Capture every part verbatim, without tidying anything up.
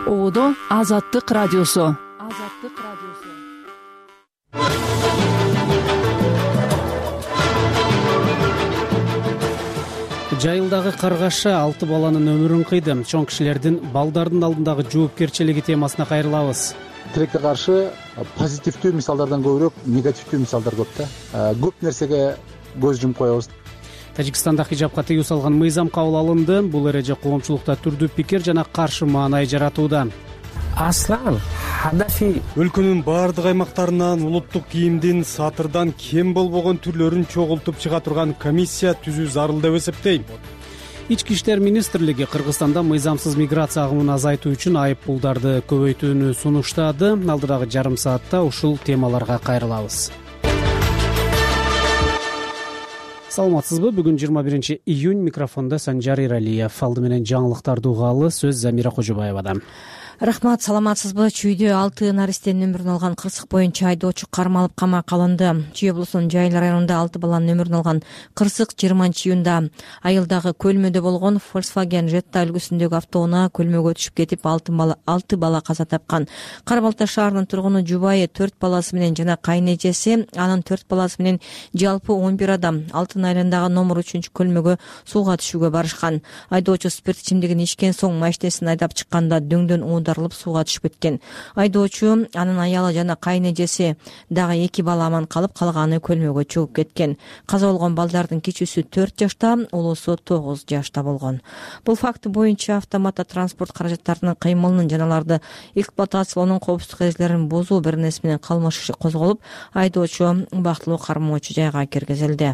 Оодо Азаттык радиосу. Азаттык радиосу. Жайылдагы каргаша алты баланын өмүрүн кыйды. Чоң кишилердин балдардын алдындагы жоопкерчилиги темасына кайрылабыз. Тилекке каршы позитивдүү мисалдардан көбүрөөк негативдүү мисалдар көп да. Көп нерсеге көз жумуп коебуз. Тажикстанда хижапка тыюу салган мыйзам кабыл алынды. Бул эреже коомчулукта түрдүү пикир жана каршы маанай жаратууда. Аслан хадафи өлкөнүн баардык аймактарынан улуттук кийимдин сатырдан кем болбогон түрлөрүн чогултуп чыга турган комиссия түзүү зарыл деп эсептейм. Ички иштер министрлиги Кыргызстанда мыйзамсыз миграция агымын азайтуу үчүн айып пулдарды көбөйтүүнү сунуштады. Алдыдагы жарым саатта ушул темаларга кайрылабыз. Саламатсызбы? Бүгүн жыйырма биринчи июнь, микрофондо Санжар Иралиев. Алды менен жаңылыктарды угалы, сөз Замира Кожобаевадан. Рахмат, саламатсызбы? Чүйдө алты наристенин өмүрүн алган кырсык боюнча айдоочу кармалып камакка алынды. Чүй облусунун Жайыл районунда алты баланын өмүрүн алган кырсык жыйырманчы июнда айылдагы көлмөдө болгон Volkswagen Jetta үлгүсүндөгү автоунаа көлмөгө түшүп кетип, алты бала алты бала каза тапкан. Кара Балта шаарынын тургуну жубайы төрт баласы менен жана кайнэжеси анын төрт баласы менен жалпы он бир адам Алтын айылындагы номер үчүнчү көлмөгө сууга түшүүгө барышкан. Айдоочу спирт ичимдигин ичкен соң машинесин айдап чыкканда дөңдөн дарылып сууга түшүп кеткен. Айдоочу, анын аялы жана кайнэжеси дагы эки бала аман калып, калганы көлмөгө чыгып кеткен. Каза болгон балдардын кичүүсү төрт жашта, улуусу тогуз жашта болгон. Бул факт боюнча автоматта транспорт каражаттарынын кыймылынын жана аларды эксплуатациялоонун коопсуздук эрежелерин бузуу беренеси менен кылмыш иши козголуп, айдоочу убактылуу кармоочу жайга киргизилди.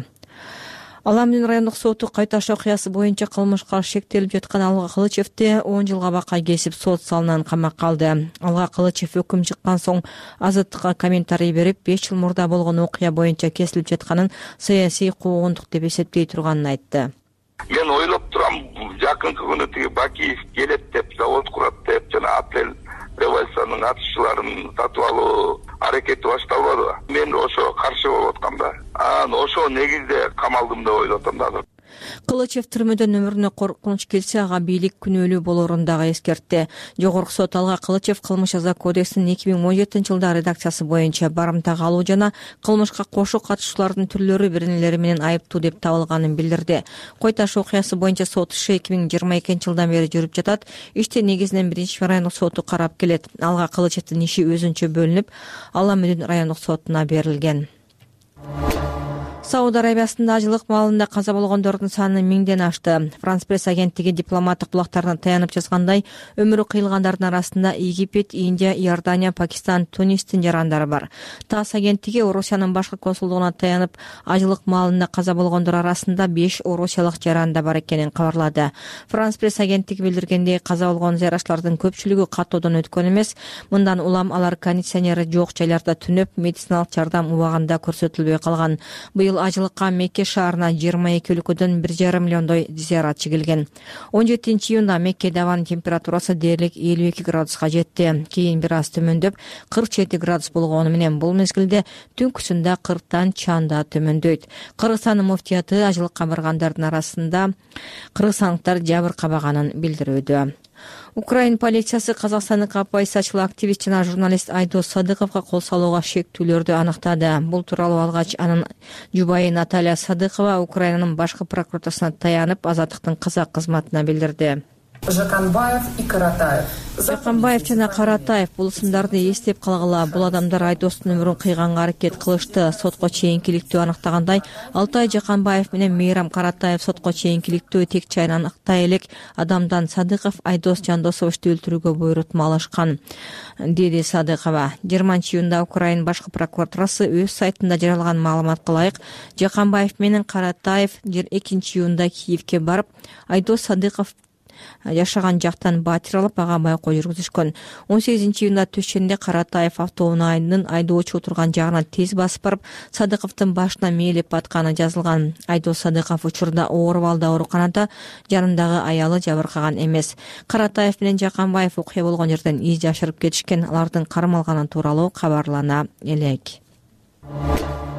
Аламдин райондук соту Кайташ окуясы боюнча кылмышка шектелип жаткан Алга Кылычевди он жылга бакай кесип сот залынан камакка алды. Алга Кылычев өкүм чыккан соң Азаттыкка комментарий берип, беш жыл мурда болгон окуя боюнча кесилип жатканын саясий куугунтук деп эсептей турганын айтты. Мен ойлоп турам, жакынкы күнү тиги Бакиев келет деп, завод курат деп, жана Атлел революциянын катышчыларын сатып алуу аракети башталбадыбы? Мен ошо каршы болуп аткам да. Анан ошо негизде камалдым деп ойлоп атам да. Кылычев түрмөдөн өмүрүнө коркунуч келсе, ага бийлик күнөөлүү болоорун дагы эскертти. Жогорку сот Алга Кылычев кылмыш жаза кодексинин эки миң он жетинчи жылдагы редакциясы боюнча барымтага алуу жана кылмышка кошо катышуучулардын түрлөрү биринелери менен айыптуу деп табылганын билдирди. Койташ окуясы боюнча сот иши эки миң жыйырма экинчи жылдан бери жүрүп жатат. Ишти негизинен биринчи райондук соту карап келет. Алга Кылычевдин иши өзүнчө бөлүнүп, Аламүдүн райондук сотуна берилген. Сауд Арабиясында ажылык маалында каза болгондордун саны миңден ашты. Франс пресс агенттиги дипломаттык булактарына таянып жазгандай, өмүрү кыйылгандардын арасында Египет, Индия, Иордания, Пакистан, Тунистин жарандары бар. ТАСС агенттиги Орусиянын башкы консулдугуна таянып, ажылык маалында каза болгондор арасында беш орусиялык жаранда бар экенин кабарлады. Франс пресс агенттиги билдиргендей, каза болгон зыяратчылардын көпчүлүгү каттоодон өткөн эмес. Мындан улам алар кондиционери жок жайларда түнөп, медициналык жардам убагында көрсөтүлбөй калган. Быйыл ажылыкка Мекке шаарына жыйырма эки өлкөдөн бир жарым миллиондой зыяратчы келген. он жетинчи июнда Меккеде абанын температурасы дээрлик элүү эки градуска жетти. Кийин бир аз төмөндөп кырк жети градус болгону менен бул мезгилде түнкүсүндө кырктан чанда төмөндөйт. Кыргызстандын муфтияты ажылыкка баргандардын арасында кыргызстандыктар жабыркабаганын билдирүүдө. Украин полициясы казакстандык оппозициячыл активист жана журналист Айдос Садыковго кол салууга шектүүлөрдү аныктады. Бул тууралуу алгач анын жубайы Наталья Садыкова Украинанын башкы прокуратурасына таянып, Азаттыктын казак кызматына билдирди. Жаканбаев и Каратаев. Жаканбаев жана Каратаев бул ысымдарды эстеп калгыла. Бул адамдар Айдостун өмүрүн кыйганга аракет кылышты. Сотко чейинкиликтүү аныктагандай, Алтай Жаканбаев менен Мейрам Каратаев сотко чейинкиликтүү тек чайын аныктай элек адамдан Садыков Айдос Жандосовичти өлтүрүүгө буйрутма алышкан, деди Садыкова. жыйырманчы июнда Украин башкы прокуратурасы өз сайтында жарыялаган маалыматка ылайык, Жаканбаев менен Каратаев экинчи июнда Киевке барып, Айдос Садыков жашаган жактан батир алып, ага байкоо жүргүзүшкөн. он сегизинчи июнда түшүндө Каратаев автоунаанын айдоочу отурган жагына тез басып барып, Садыковдун башына мээлеп атканы жазылган. Айдос Садыков учурда оор абалда ооруканада, жанындагы аялы жабыркаган эмес. Каратаев менен Жаканбаев окуя болгон жерден из жашырып кетишкен. Алардын кармалганы тууралуу кабарлана элек.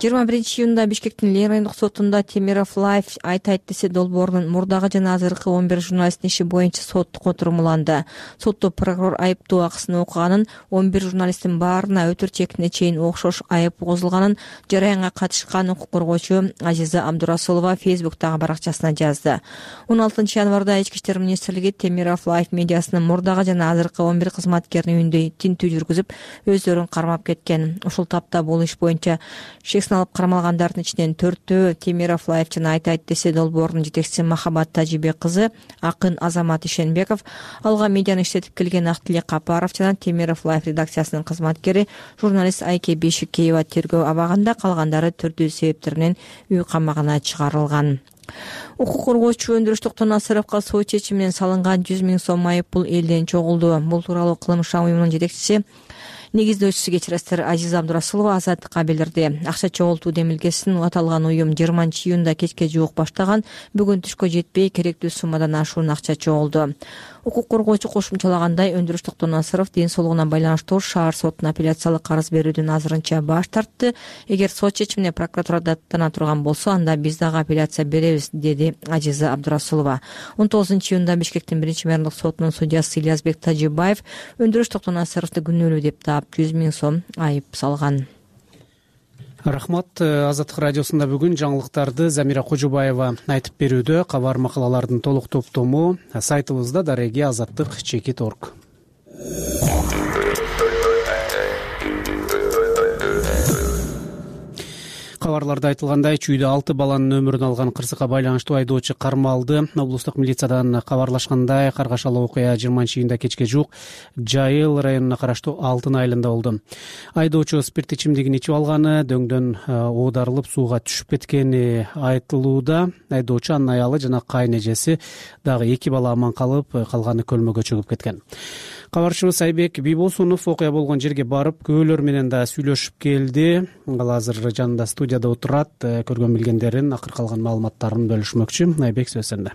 жыйырма биринчи июнда Бишкектин Ленин райондук сотунда Темиров Лайф айтайт десе долбоорунун мурдагы жана азыркы он бир журналисттин иши боюнча соттук отурумуланды. Сотто прокурор айыптоо акысын окуганын, он бир журналисттин баарына өтөр чегине чейин окшош айып козулганын жараянга катышкан укук коргоочу Азиза Абдурасулова Фейсбуктагы баракчасына жазды. он алтынчы январда Ички иштер министрлиги Темиров Лайф медиасынын мурдагы жана азыркы он бир кызматкеринин үйүндө тинтүү жүргүзүп, өздөрүн кармап кеткен. Ушул тапта бул иш боюнча алып кармалгандардын ичинен төртөө Темиров Лайф жана айтайт десе долбоорунун жетекчиси Махабат Тажибек кызы, акын Азамат Ишенбеков, алга медианы иштетип келген Актилек Капаров жана Темиров Лайф редакциясынын кызматкери журналист Айке Бешикеева тергөө абагында, калгандары түрдүү себептер менен үй камагына чыгарылган. Укук коргоочу Өндүрүш Тонасыровго сот чечими менен салынган жүз миң сом айып пул элден чогулду. Бул тууралуу кылмыш уюмунун жетекчиси негиздөөчүсү кечирастер Азиза Абдурасулова Азаттыкка билдирди. Акча чогултуу демилгесин аталган уюм жыйырманчы июнда кечке жуук баштаган, бүгүн түшкө жетпей керектүү суммадан ашуун акча чогулду. Укук коргоочу кошумчалагандай, Өндүрүш Тонасыров ден соолугуна байланыштуу шаар сотуна апелляциялык арыз берүүдөн азырынча баш тартты. Эгер сот чечимине прокуратура даттана турган болсо, анда биз дагы апелляция беребиз, деди Азиза Абдурасулова. он тогузунчу июнда Бишкектин биринчи мэрдик сотунун судьясы Ильязбек Тажибаев Өндүрүш Тонасыровду күнөөлүү деп таап жүз миң сом айып салган. Рахмат. Азаттык радиосунда бүгүн жаңылыктарды Замира Кожобаева айтып берүүдө. Кабар макалалардын толук топтому сайтыбызда дареги азаттык чекит точка орг. Кабарларда айтылгандай, чүйдө алты баланын өмүрүн алган кырсыкка байланыштуу айдоочу кармалды. Облустук милициядан кабарлашкандай, каргашалы окуя жыйырманчы июнда кечке жуук Жайыл районуна караштуу Алтын айылында болду. Айдоочу спирт ичимдигин ичип алганы, дөңдөн оодарылып сууга түшүп кеткени айтылууда. Айдоочу, анын аялы жана кайын эжеси дагы эки бала аман калып, калганы көлмөгө чөгүп кеткен. Кабарчыбыз Айбек Бибосунов окуя болгон жерге барып, күбөлөр менен да сүйлөшүп келди. Ал азыр жанында студияда отурат, көргөн билгендерин, акыр калган маалыматтарын бөлүшмөкчү. Айбек, сөз сенде.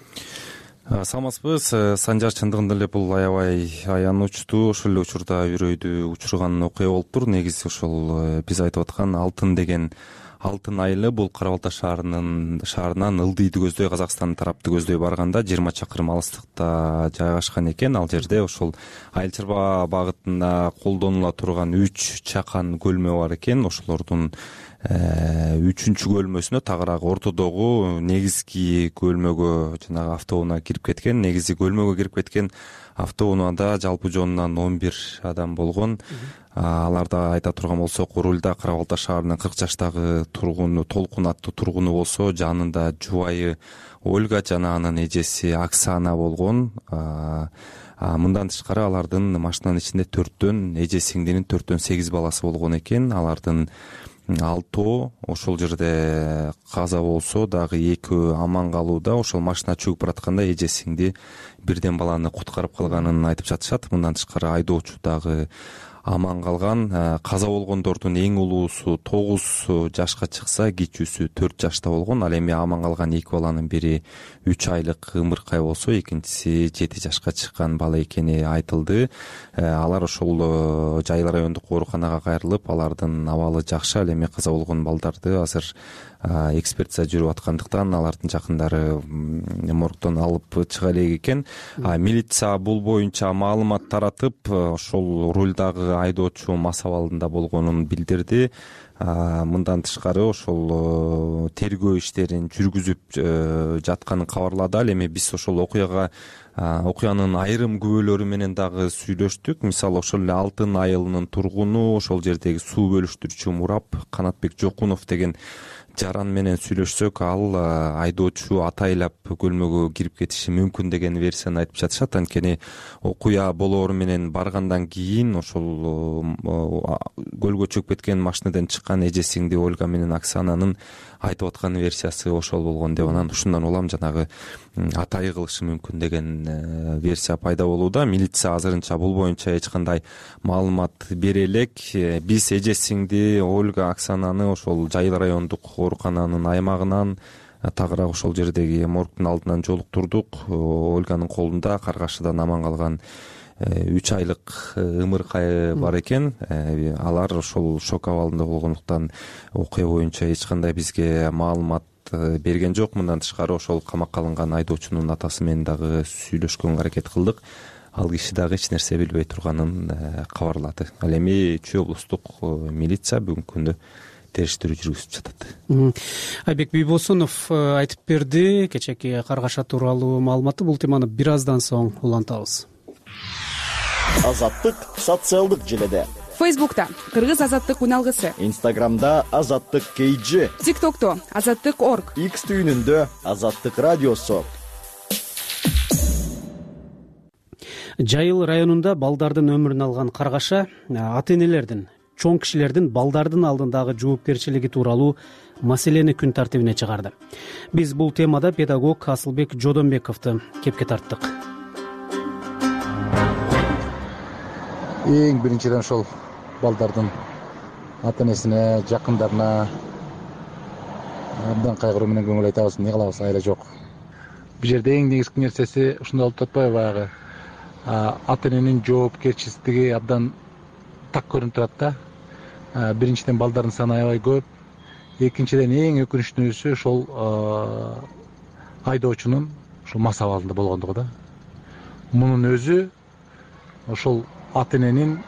Саламатсызбы. Санжар, чындыгында эле бул аябай аянычтуу, ошол эле учурда үрөйдү учурган окуя болуптур. Негизи ошол биз айтып аткан Алтын деген Алтын айылы бул Кара Балта шаарынын шаарынан ылдыйды көздөй, Казакстан тарапты көздөй барганда жыйырма чакырым алыстыкта жайгашкан экен. Ал жерде ошол Айыл чарба багытында колдонула турган үч чакан көлмө бар экен. Ошолордун үчүнчү көлмөсүнө тагыраак ортодогу негизги көлмөгө жанагы автоунаа кирип кеткен. Негизи көлмөгө кирип кеткен автоунаада жалпы жонунан он бир адам болгон. Аларда айта турган болсок, рулда Кара Балта шаарынын кырк жаштагы тургуну, Толкун аттуу тургуну болсо, жанында жубайы Ольга жана анын эжеси Оксана болгон. Мындан тышкары алардын машинанын ичинде төрттөн, эже сиңдинин төрттөн сегиз баласы болгон экен. Алардын алтоо ошол жерде каза болсо, дагы экөө аман калууда. Ошол машина чөгүп баратканда эже сиңди бирден баланы куткарып калганын айтып жатышат. Мындан тышкары айдоочу дагы аман калган. Каза болгондордун эң улуусу тогуз жашка чыкса, кичүүсү төрт жашта болгон. Ал эми аман калган эки баланын бири үч айлык ымыркай болсо, экинчиси жети жашка чыккан бала экени айтылды. Алар ошол Жайыл райондук ооруканага кайрылып, алардын абалы жакшы. Ал эми каза болгон балдарды азыр экспертиза жүрүп аткандыктан алардын жакындары моргдон алып чыга элек экен. Милиция бул боюнча маалымат таратып, ошол рулдагы айдоочу мас абалында болгонун билдирди. Мындан тышкары ошол тергөө иштерин жүргүзүп жатканын кабарлады. Ал эми биз ошол окуяга окуянын айрым күбөлөрү менен дагы сүйлөштүк. Мисалы, ошол эле Алтын айылынын тургуну, ошол жердеги суу бөлүштүрүүчү мурап Канатбек Жокунов деген жаран менен сүйлөшсөк, ал айдоочу атайлап көлмөгө кирип кетиши мүмкүн деген версияны айтып жатышат. Анткени окуя болоору менен баргандан кийин ошол көлгө чөгүп кеткен машинадан чыккан эже сиңди Ольга менен Оксананын айтып аткан версиясы ошол болгон деп, анан ушундан улам жанагы атай кылышы мүмкүн деген версия пайда болууда. Милиция азырынча бул боюнча эч кандай маалымат бере элек. Биз эже сиңди Ольга Оксананы ошол Жайыл райондук оорукананын аймагынан, тагыраак ошол жердеги моргдун алдынан жолуктурдук. Ольганын колунда Каргашыдан аман калган үч айлык ымыркайы бар экен. Алар ошол шок абалында болгондуктан окуя боюнча эч кандай бизге маалымат берген жок. Мындан тышкары ошол камакка алынган айдоочунун атасы менен дагы сүйлөшкөнгө аракет кылдык. Ал киши дагы эч нерсе билбей турганын кабарлады. Ал эми Чүй облустук милиция бүгүнкү күндө териштирүү жүргүзүп жатат. Айбек Бийбосунов айтып берди кечээки Каргаша тууралуу маалыматты. Бул теманы бир аздан соң улантабыз. Азаттык социалдык желеде. Фейсбукта Кыргыз азаттык үналгысы, Инстаграмда Азаттык кейджи, ТикТокто Азаттык орг, Икс түйүнүндө Азаттык радиосу. Жайыл районунда балдардын өмүрүн алган Каргаша ата энелердин, чоң кишилердин балдардын алдындагы жоопкерчилиги тууралуу маселени күн тартибине чыгарды. Биз бул темада педагог Асылбек Жодонбековду кепке тарттык. Эң биринчиден ошол балдардын ата энесине, жакындарына абдан кайгыруу менен көңүл айтабыз. Эмне кылабыз, айла жок. Бул жерде эң негизги нерсеси ушундай болуп атпайбы, баягы ата эненин жоопкерчилиги абдан так көрүнүп турат да. Биринчиден балдардын саны аябай көп. Экинчиден эң өкүнүчтүүсү ошол айдоочунун ошол мас абалында болгондугу да. Мунун өзү ошол ата эненин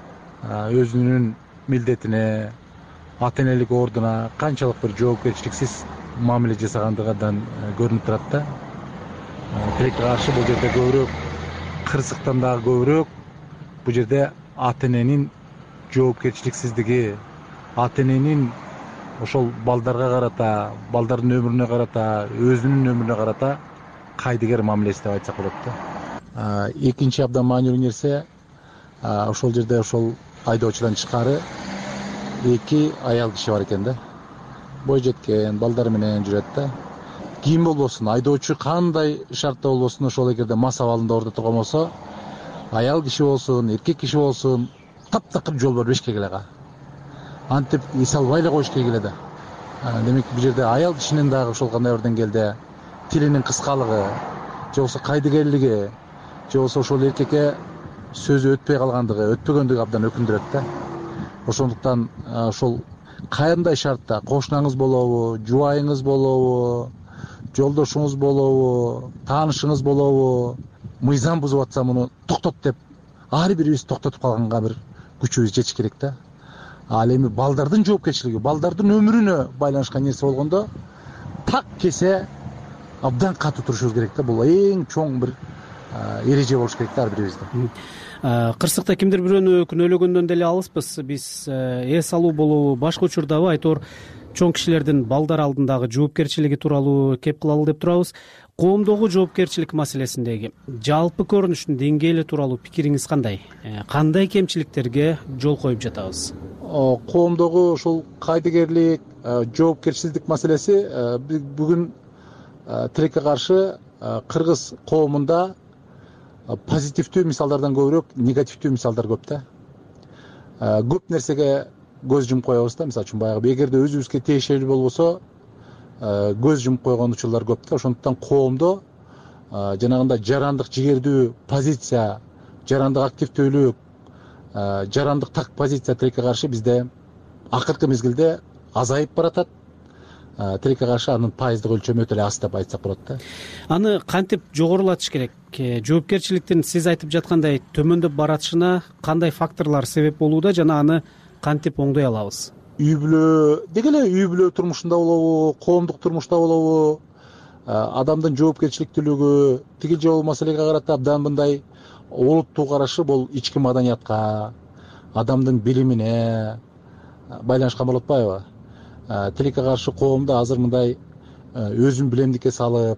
өзүнүн милдетине, ата энелик ордуна канчалык бир жоопкерчиликсиз мамиле жасагандыгынан көрүнүп турат да. Тилекке каршы бул жерде көбүрөөк, кырсыктан дагы көбүрөөк бул жерде ата эненин жоопкерчиликсиздиги, ата эненин ошол балдарга карата, балдардын өмүрүнө карата, өзүнүн өмүрүнө карата кайдыгер мамилеси деп айтсак болот да. Экинчи абдан маанилүү нерсе ошол жерде ошол айдоочудан тышкары эки аял киши бар экен да. Бой жеткен балдары менен жүрөт да. Ким болбосун, айдоочу кандай шартта болбосун, ошол эгерде мас абалында ордо турган болсо, аял киши болсун, эркек киши болсун, таптакыр жол бербешке керек. Антип эс албай эле коюш керек эле да. Демек бул жерде аял кишинин дагы ошол кандай бир деңгээлде тилинин кыскалыгы, же болбосо кайдыгерлиги, же болбосо ошол эркекке сөзү өтпөй калгандыгы, өтпөгөндүгү абдан өкүндүрөт да. Ошондуктан ошол кандай шартта кошунаңыз болобу, жубайыңыз болобу, жолдошуңуз болобу, таанышыңыз болобу, мыйзам бузуп атса муну токтот деп ар бирибиз токтотуп калганга бир күчүбүз жетиш керек да. Ал эми балдардын жоопкерчилиги, балдардын өмүрүнө байланышкан нерсе болгондо так кесе абдан катуу турушубуз керек да. Бул эң чоң бир эреже болуш керек да ар бирибизде. Кырсыкта кимдир бирөөнү күнөөлөгөндөн деле алыспыз. Биз эс алуу болобу, башка учурдабы айтор чоң кишилердин балдар алдындагы жоопкерчилиги тууралуу кеп кылалы деп турабыз. Коомдогу жоопкерчилик маселесиндеги жалпы көрүнүштүн деңгээли тууралуу пикириңиз кандай? Кандай кемчиликтерге жол коюп жатабыз? Коомдогу ушул кайдыгерлик, жоопкерчилик маселеси бүгүн тилекке каршы кыргыз коомунда позитивдүү мисалдардан көбүрөөк негативдүү мисалдар көп да. Көп нерсеге көз жумуп коебуз да. Мисалы үчүн баягы эгерде өзүбүзгө тиешелүү болбосо көз жумуп койгон учурлар көп да. Ошондуктан коомдо жанагындай жарандык жигердүү позиция, жарандык активдүүлүк, жарандык так позиция тилекке каршы бизде акыркы мезгилде азайып баратат. Тилекке каршы анын пайыздык өлчөмү өтө эле аз деп айтсак болот да. Аны кантип жогорулатыш керек? Жоопкерчиликтин сиз айтып жаткандай төмөндөп баратышына кандай факторлор себеп болууда жана аны кантип оңдой алабыз? Үй бүлө деги эле үй бүлө турмушунда болобу, коомдук турмушта болобу, адамдын жоопкерчиликтүүлүгү тигил же бул маселеге карата абдан мындай олуттуу карашы бул ички маданиятка, адамдын билимине байланышкан болуп атпайбы? Тилекке каршы коомдо азыр мындай өзүн билемдикке салып,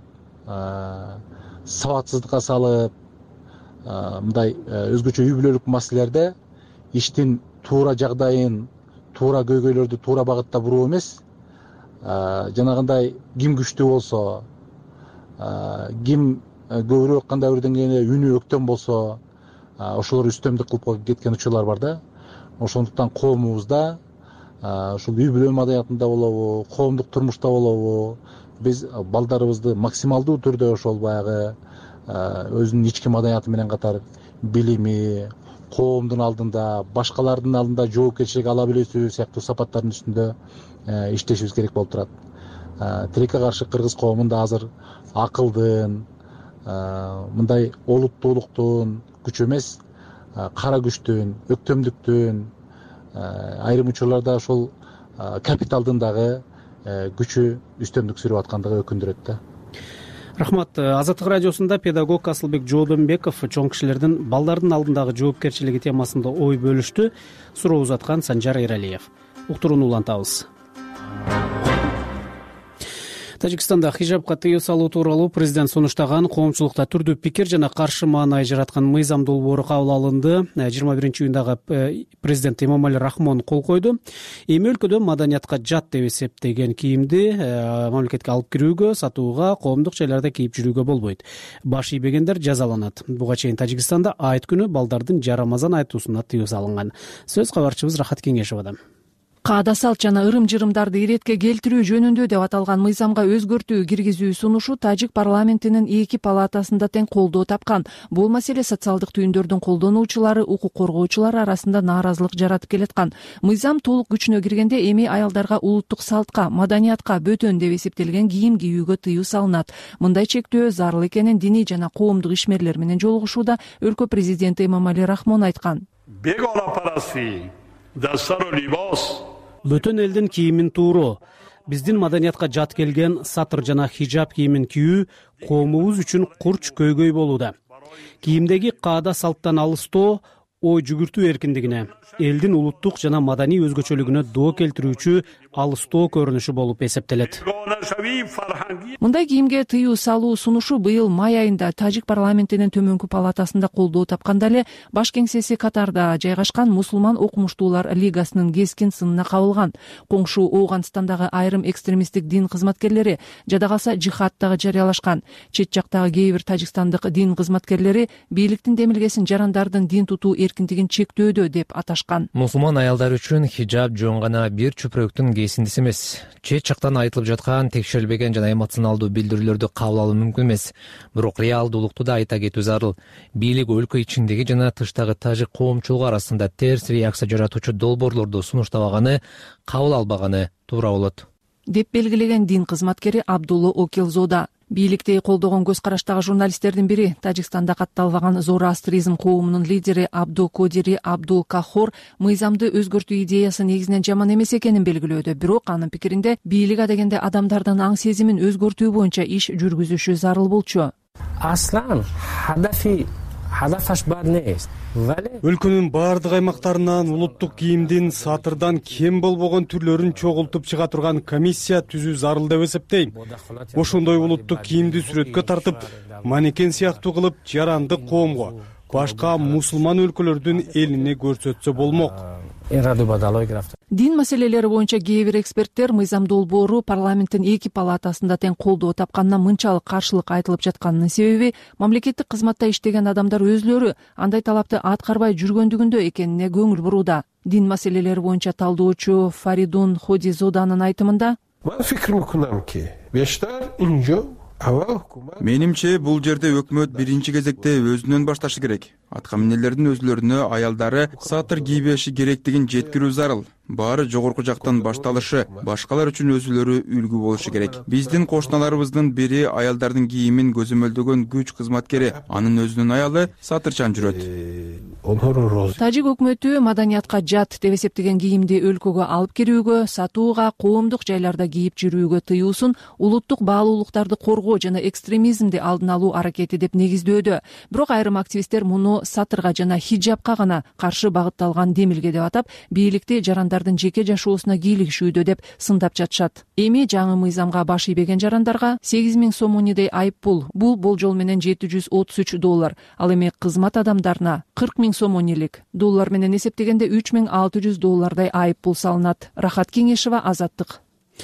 сабатсыздыкка салып, мындай өзгөчө үй бүлөлүк маселелерде иштин туура жагдайын, туура көйгөйлөрдү туура багытта буруу эмес, жанагындай ким күчтүү болсо, ким көбүрөөк кандай бир деңгээлде үнү өктөн болсо, ошолор үстөмдүк кылып кеткен учурлар бар да. Ошондуктан коомубузда ушул үй бүлө маданиятында болобу, коомдук турмушта болобу, биз балдарыбызды максималдуу түрдө ошол баягы өзүнүн ички маданияты менен катар билими, коомдун алдында, башкалардын алдында жоопкерчилик ала билүүсү сыяктуу сапаттардын үстүндө иштешибиз керек болуп турат. Тилекке каршы кыргыз коомунда азыр акылдын, мындай олуттуулуктун күчү эмес, кара күчтүн, өктөмдүктүн, айрым учурларда ошол капиталдын дагы күчү үстөмдүк сүрүп аткандыгы өкүндүрөт да. Рахмат. Азаттык радиосунда педагог Асылбек Жоодонбеков чоң кишилердин балдардын алдындагы жоопкерчилиги темасында ой бөлүштү. Суроо узаткан Санжар Эралиев. Уктурууну улантабыз. Тажикстанда хижабка тыюу салуу тууралуу президент сунуштаган коомчулукта түрдүү пикир жана каршы маанай жараткан мыйзам долбоору кабыл алынды. жыйырма биринчи июндагы президент Эмомали Рахмон кол койду. Эми өлкөдө маданиятка жат деп эсептеген кийимди мамлекетке алып кирүүгө, сатууга, коомдук жайларда кийип жүрүүгө болбойт. Баш ийбегендер жазаланат. Буга чейин Тажикстанда айт күнү балдардын жарамазан айтуусуна тыюу салынган. Сөз кабарчыбыз Рахат Кеңешовадан. Каада салт жана ырым-жырымдарды иретке келтирүү жөнүндө деп аталган мыйзамга өзгөртүү киргизүү сунушу Тажик парламентинин эки палатасында тең колдоо тапкан. Бул маселе социалдык түйүндөрдүн колдонуучулары, укук коргоочулар арасында нааразылык жаратып келаткан. Мыйзам толук күчүнө киргенде эми аялдарга улуттук салтка, маданиятка бөтөн деп эсептелген кийим кийүүгө тыюу салынат. Мындай чектөө зарыл экенин диний жана коомдук ишмерлер менен жолугушууда өлкө президенти Эмомали Рахмон айткан. Бөтөн элдин кийимин тууроо, биздин маданиятка жат келген сатыр жана хижаб кийимин кийүү коомубуз үчүн курч көйгөй болууда. Кийимдеги каада салттан алыстоо ой жүгүртүү эркиндигине, элдин улуттук жана маданий өзгөчөлүгүнө доо келтирүүчү алыстоо көрүнүшү болуп эсептелет. Мындай кийимге тыюу салуу сунушу быйыл май айында Тажик парламентинин төмөнкү палатасында колдоо тапканда эле баш кеңсеси Катарда жайгашкан Мусулман окумуштуулар лигасынын кескин сынына кабылган. Коңшу Ооганстандагы айрым экстремисттик дин кызматкерлери, жада калса жихад дагы жарыялашкан. Чет жактагы кээ бир тажикстандык дин кызматкерлери бийликтин демилгесин жарандардын дин тутуу эркиндигин чектөөдө деп аташкан. Мусулман аялдар үчүн хижаб жөн гана бир чүпүрөктүн кесиндиси эмес. Чет жактан айтылып жаткан текшерилбеген жана эмоционалдуу билдирүүлөрдү кабыл алуу мүмкүн эмес. Бирок реалдуулукту да айта кетүү зарыл. Бийлик өлкө ичиндеги жана тыштагы тажик коомчулугу арасында терс реакция жаратуучу долбоорлорду сунуштабаганы, кабыл албаганы туура болот, деп белгилеген дин кызматкери Абдулло Окилзода. Бийликти колдогон көз караштагы журналисттердин бири, Тажикстанда катталбаган зороастризм коомунун лидери Абду Кодири Абдул Кахор мыйзамды өзгөртүү идеясы негизинен жаман эмес экенин белгилөөдө. Бирок анын пикиринде бийлик адегенде адамдардын аң сезимин өзгөртүү боюнча иш жүргүзүшү зарыл болчу. Аслан хадафи хадафаш бар нес. Өлкөнүн баардык аймактарынан улуттук кийимдин сатырдан кем болбогон түрлөрүн чогултуп чыга турган комиссия түзүү зарыл деп эсептейм. Ошондой улуттук кийимди сүрөткө тартып, манекен сыяктуу кылып жарандык коомго, башка мусулман өлкөлөрдүн элине көрсөтсө болмок. Дин маселелери боюнча кээ бир эксперттер мыйзам долбоору парламенттин эки палатасында тең колдоо тапканына мынчалык каршылык айтылып жатканынын себеби мамлекеттик кызматта иштеген адамдар өзлөрү андай талапты аткарбай жүргөндүгүндө экенине көңүл бурууда. Дин маселелери боюнча талдоочу Фаридун Ходизоданын айтымында, менимче бул жерде өкмөт биринчи кезекте өзүнөн башташы керек. Атка минерлердин өзлөрүнө аялдары сатыр кийбеши керектигин жеткирүү зарыл. Баары жогорку жактан башталышы, башкалар үчүн өзүлөрү үлгү болушу керек. Биздин кошуналарыбыздын бири аялдардын кийимин көзөмөлдөгөн күч кызматкери, анын өзүнүн аялы сатырчан жүрөт. Тажик өкмөтү маданиятка жат деп эсептеген кийимди өлкөгө алып кирүүгө, сатууга, коомдук жайларда кийип жүрүүгө тыюусун улуттук баалуулуктарды коргоо жана экстремизмди алдын алуу аракети деп негиздөөдө. Бирок айрым активисттер муну сатырга жана хижабка гана каршы багытталган демилге деп атап, бийликти жарандардын жеке жашоосуна кийлигишүүдө деп сындап жатышат. Эми жаңы мыйзамга баш ийбеген жарандарга сегиз миң сомунидей айып пул, бул болжол менен жети жүз отуз үч доллар, ал эми кызмат адамдарына кырк миң сомунилик, доллар менен эсептегенде үч миң алты жүз доллардай айып пул салынат. Рахат Кеңешова, Азаттык.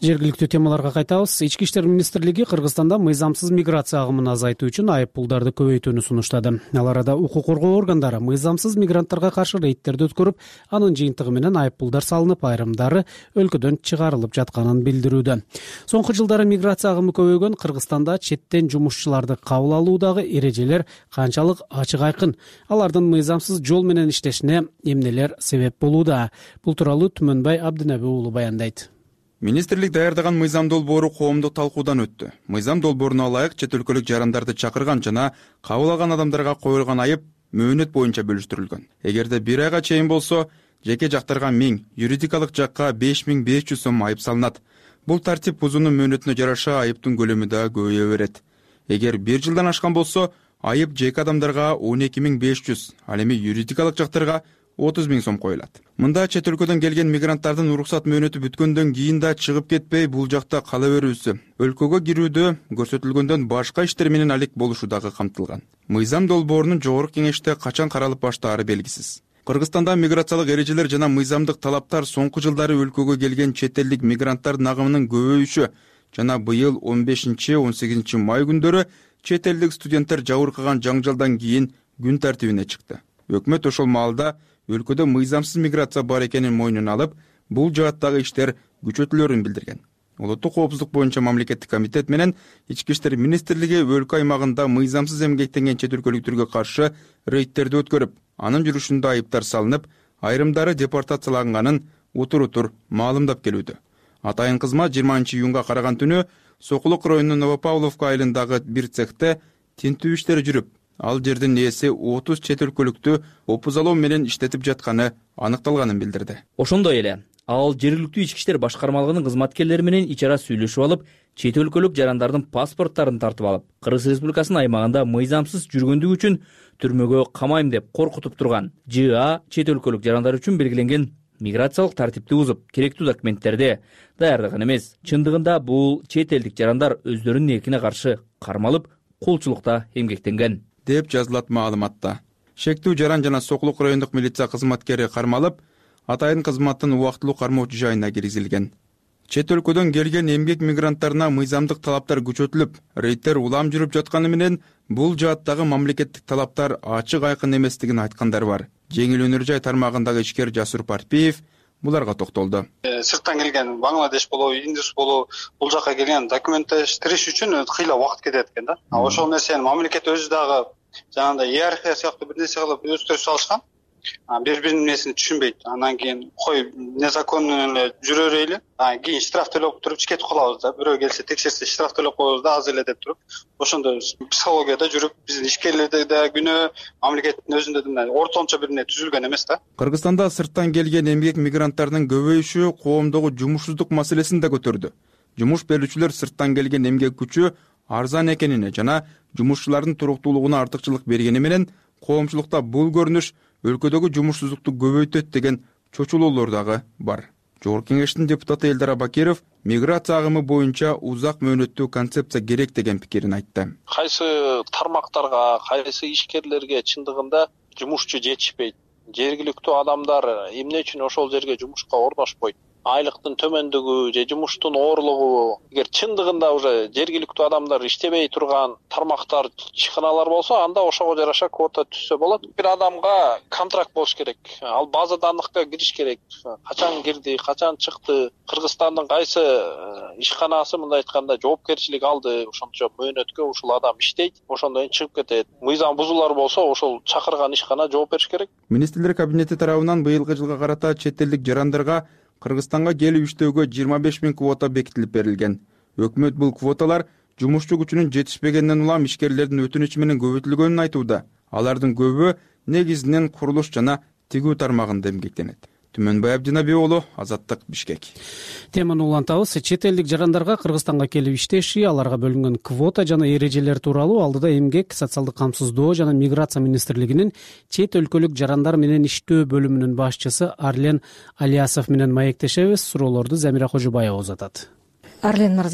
жергиликтүү темаларга кайтабыз. Ички иштер министрлиги Кыргызстанда мыйзамсыз миграция агымын азайтуу үчүн айыппулдарды көбөйтүүнү сунуштады. Ал арада укук коргоо органдары мыйзамсыз мигранттарга каршы рейдтерди өткөрүп, анын жыйынтыгы менен айыппулдар салынып, айрымдары өлкөдөн чыгарылып жатканын билдирүүдө. Соңку жылдары миграция агымы көбөйгөн Кыргызстанда четтен жумушчуларды кабыл алуудагы эрежелер канчалык ачык айкын, алардын мыйзамсыз жол менен иштешине эмнелер себеп болууда? Бул тууралуу Түмөнбай Абдынаби уулу баяндайт. Министрлик даярдаган мыйзам долбоору коомдук талкуудан өттү. Мыйзам долбооруна ылайык чет өлкөлүк жарандарды чакырган жана кабыл алган адамдарга коюлган айып мөөнөт боюнча бөлүштүрүлгөн. Эгерде бир айга чейин болсо, жеке жактарга миң, юридикалык жакка беш миң беш жүз сом айып салынат. Бул тартип бузуунун мөөнөтүнө жараша айыптын көлөмү да көбөйө берет. Эгер бир жылдан ашкан болсо, айып жеке адамдарга он эки миң беш жүз, ал эми юридикалык жактарга отуз миң сом коюлат. Мында чет өлкөдөн келген мигранттардын уруксат мөөнөтү бүткөндөн кийин да чыгып кетпей бул жакта кала берүүсү, өлкөгө кирүүдө көрсөтүлгөндөн башка иштер менен алек болушу дагы камтылган. Мыйзам долбоорунун жогорку кеңеште качан каралып баштаары белгисиз. Кыргызстанда миграциялык эрежелер жана мыйзамдык талаптар соңку жылдары өлкөгө келген чет элдик мигранттардын агымынын көбөйүшү жана быйыл он бешинчи он сегизинчи май күндөрү чет элдик студенттер жабыркаган жаңжалдан кийин күн тартибине чыкты. Өкмөт ошол маалда өлкөдө мыйзамсыз миграция бар экенин мойнуна алып, бул жааттагы иштер күчөтүлөрүн билдирген. Улуттук коопсуздук боюнча мамлекеттик комитет менен Ички иштер министрлиги өлкө аймагында мыйзамсыз эмгектенген чет өлкөлүктөргө каршы рейдтерди өткөрүп, анын жүрүшүндө айыптар салынып, айрымдары депортацияланганын утур-утур маалымдап келүүдө. Атайын кызмат жыйырманчы июнга караган түнү Сокулук районунун Новопавловка айылындагы бир цехте тинтүү иштери жүрүп, ал жердин ээси отуз чет өлкөлүктү опузалоо менен иштетип жатканы аныкталганын билдирди. Ошондой эле ал жергиликтүү ички иштер башкармалыгынын кызматкерлери менен ичара сүйлөшүп алып, чет өлкөлүк жарандардын паспорттарын тартып алып, Кыргыз Республикасынын аймагында мыйзамсыз жүргөндүгү үчүн түрмөгө камайм деп коркутуп турган ЖА чет өлкөлүк жарандар үчүн белгиленген миграциялык тартипти бузуп, керектүү документтерди даярдаган эмес. Чындыгында бул чет элдик жарандар өздөрүнүн эркине каршы кармалып, кулчулукта эмгектенген деп жазылат маалыматта. Шектүү жаран жана Сокулук райондук милиция кызматкери кармалып, атайын кызматтын убактылуу кармоочу жайына киргизилген. Чет өлкөдөн келген эмгек мигранттарына мыйзамдык талаптар күчөтүлүп, рейдтер улам жүрүп жатканы менен бул жааттагы мамлекеттик талаптар ачык айкын эместигин айткандар бар. Жеңил өнөр жай тармагындагы ишкер Жасур Парпиев буларга токтолду. Сырттан келген Бангладеш болобу, Индус болобу, бул жакка келген документтештириш үчүн кыйла убакыт кетет экен да. Ошол нерсени мамлекет өзү дагы жанагындай иерархия сыяктуу бир нерсе кылып өстүрүп салышкан. Бири-биринин нерсин түшүнбөйт. Андан кийин кой незаконно эле жүрө берели. Анан кийин штраф төлөп туруп кетип калабыз да. Бирөө келсе текшерсе штраф төлөп коебуз да, аз эле деп туруп. Ошондо психологияда жүрүп, биздин ишкерлерде да күнөө, мамлекеттин өзүндө да ортомчо бир не түзүлгөн эмес да. Кыргызстанда сырттан келген эмгек мигранттардын көбөйүшү коомдогу жумушсуздук маселесин да көтөрдү. Жумуш берүүчүлөр сырттан келген эмгек күчү арзан экенине жана жумушчулардын туруктуулугуна артыкчылык бергени менен коомчулукта бул көрүнүш өлкөдөгү жумушсуздукту көбөйтөт деген чочулоолор дагы бар. Жогорку кеңештин депутаты Элдар Бакиров миграция агымы боюнча узак мөөнөттүү концепция керек деген пикирин айтты. Кайсы тармактарга, кайсы ишкерлерге чындыгында жумушчу жетишпейт. Жергиликтүү адамдар эмне үчүн ошол жерге жумушка орношпойт? Айлыктын төмөндүгү же жумуштун оорлугу. Эгер чындыгында уже жергиликтүү адамдар иштебей турган тармактар, ишканалар болсо, анда ошого жараша квота түзсө болот. Бир адамга контракт болуш керек. Ал база данныхка кириш керек. Качан кирди, качан чыкты, Кыргызстандын кайсы ишканасы мындай айтканда жоопкерчилик алды, ошончо мөөнөткө ушул адам иштейт, ошондон кийин чыгып кетет. Мыйзам бузуулар болсо, ошол чакырган ишкана жооп бериш керек. Министрлер кабинети тарабынан быйылкы жылга карата чет элдик жарандарга Кыргызстанга келип иштөөгө жыйырма беш миң квота бекитилип берилген. Өкмөт бул квоталар жумушчу күчүнүн жетишпегенден улам ишкерлердин өтүнүчү менен көбөйтүлгөнүн айтууда. Алардын көбү негизинен курулуш жана тигүү тармагында эмгектенет. Түмөнбай Абдынаби уулу, Азаттык, Бишкек. Теманы улантабыз. Чет элдик жарандарга Кыргызстанга келип иштеши, аларга бөлүнгөн квота жана эрежелер тууралуу алдыда эмгек, социалдык камсыздоо жана миграция министрлигинин чет өлкөлүк жарандар менен иштөө бөлүмүнүн башчысы Арлен Алиясов менен маектешебиз. Суроолорду Замира Кожубаева узатат. Арлен мырза,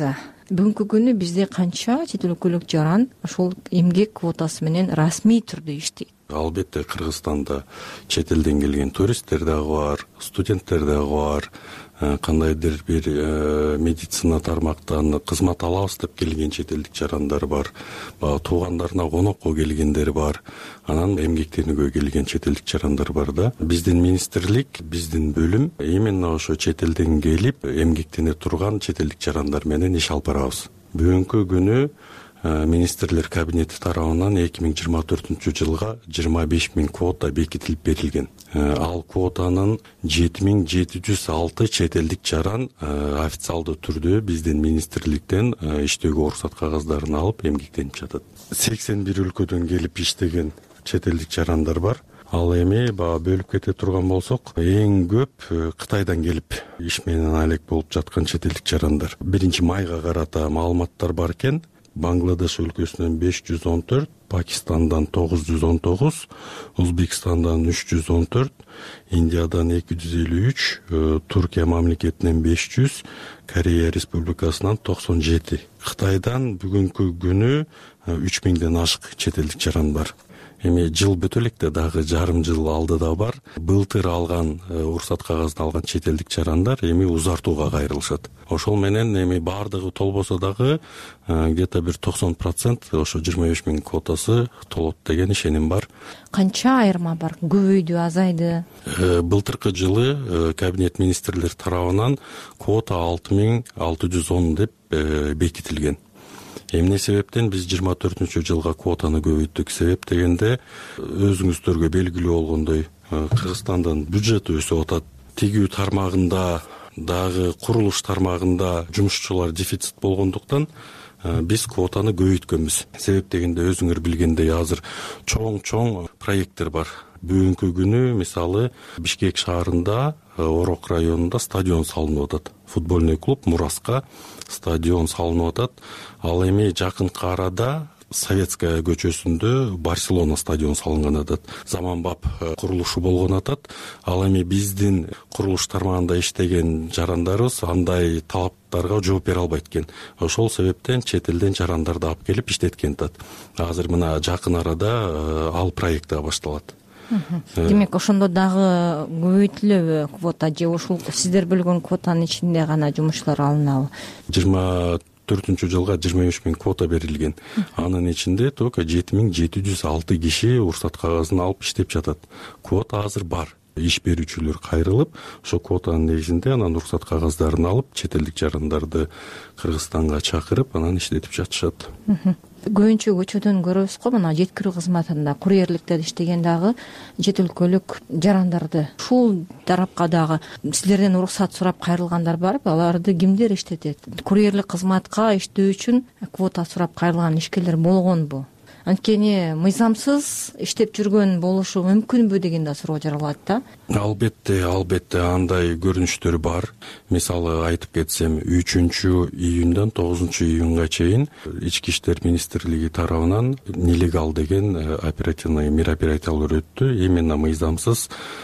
бүгүнкү күнү бизде канча чет өлкөлүк жаран ошол эмгек квотасы менен расмий түрдө иштейт? Албетте Кыргызстанда чет элден келген туристтер дагы бар, студенттер дагы бар, кандайдыр бир медицина тармактан кызмат алабыз деп келген чет элдик жарандар бар, баягы туугандарына конокко келгендер бар, анан эмгектенүүгө келген чет элдик жарандар бар да. Биздин министрлик, биздин бөлүм именно ошо чет элден келип эмгектене турган чет элдик жарандар менен иш алып барабыз. Бүгүнкү күнү министрлер кабинети тарабынан эки миң жыйырма төртүнчү жылга жыйырма беш миң квота бекитилип берилген. Ал квотанын жети миң жети жүз алты чет элдик жаран официалдуу түрдө биздин министрликтен иштөөгө уруксат кагаздарын алып эмгектенип жатат. сексен бир өлкөдөн келип иштеген чет элдик жарандар бар. Ал эми баягы бөлүп кете турган болсок, эң көп Кытайдан келип иш менен алек болуп жаткан чет элдик жарандар. Биринчи майга карата маалыматтар бар экен. Бангладеш өлкөсүнөн беш жүз он төрт, Пакистандан тогуз жүз он тогуз, Өзбекстандан үч жүз он төрт, Индиядан эки жүз элүү үч, Туркия мамлекетинен беш жүз, Корея Республикасынан токсон жети. Кытайдан бүгүнкү күнү үч миңден ашык чет элдик жаран бар. Эми жыл бүтө электе дагы жарым жыл алдыда бар. Былтыр алган уруксат кагазын алган чет элдик жарандар эми узартууга кайрылышат. Ошол менен эми баардыгы толбосо дагы где-то бир токсон процент ошо жыйырма беш миң квотасы толот деген ишеним бар. Канча айырма бар? Көбөйдү, азайды? Былтыркы жылы кабинет министрлер тарабынан квота алты миң алты жүз он деп бекитилген. Эмне себептен биз жыйырма төртүнчү жылга квотаны көбөйттүк? Себеп дегенде өзүңүздөргө белгилүү болгондой Кыргызстандын бюджети өсүп атат. Тигүү тармагында дагы курулуш тармагында жумушчулар дефицит болгондуктан биз квотаны көбөйткөнбүз. Себеп дегенде өзүңөр билгендей азыр чоң-чоң проекттер бар. Бүгүнкү күнү мисалы Бишкек шаарында Орок районунда стадион салынып атат. Футбольный клуб Мураска стадион салынып атат. Ал эми жакынкы арада Советская көчөсүндө Барселона стадион салынган атат. Заманбап курулушу болгон атат. Ал эми биздин курулуш тармагында иштеген жарандарыбыз андай талаптарга жооп бере албайт экен. Ошол себептен чет элден жарандарды алып келип иштеткен атат. Азыр мына жакын арада ал проект башталат. Демек, ошондо дагы көбөйтүлөбү квота же ушул сиздер бөлгөн квотанын ичинде гана жумушчулар алынабы? жыйырма төртүнчү жылга жыйырма беш миң квота берилген. Анын ичинде только жети миң жети жүз алты киши уруксат кагазын алып иштеп жатат. Квота азыр бар. Иш берүүчүлөр кайрылып, ошо квотанын негизинде анан уруксат кагаздарын алып, чет элдик жарандарды Кыргызстанга чакырып, анан иштетип жатышат. Көбүнчө көчөдөн көрөбүз го, мына жеткирүү кызматында, курьерликте иштеген дагы чет өлкөлүк жарандарды. Ушул тарапка дагы силерден уруксат сурап кайрылгандар барбы? Аларды кимдер иштетет? Курьерлик кызматка иштөө үчүн квота сурап кайрылган ишкерлер болгонбу? Анткени мыйзамсыз иштеп жүргөн болушу мүмкүнбү деген да суроо жаралат да. Албетте, албетте андай көрүнүштөр бар. Мисалы айтып кетсем, үчүнчү июндан тогузунчу июнга чейин Ички иштер министрлиги тарабынан нелегал деген оперативный мероприятиялар өттү. Именно мыйзамсыз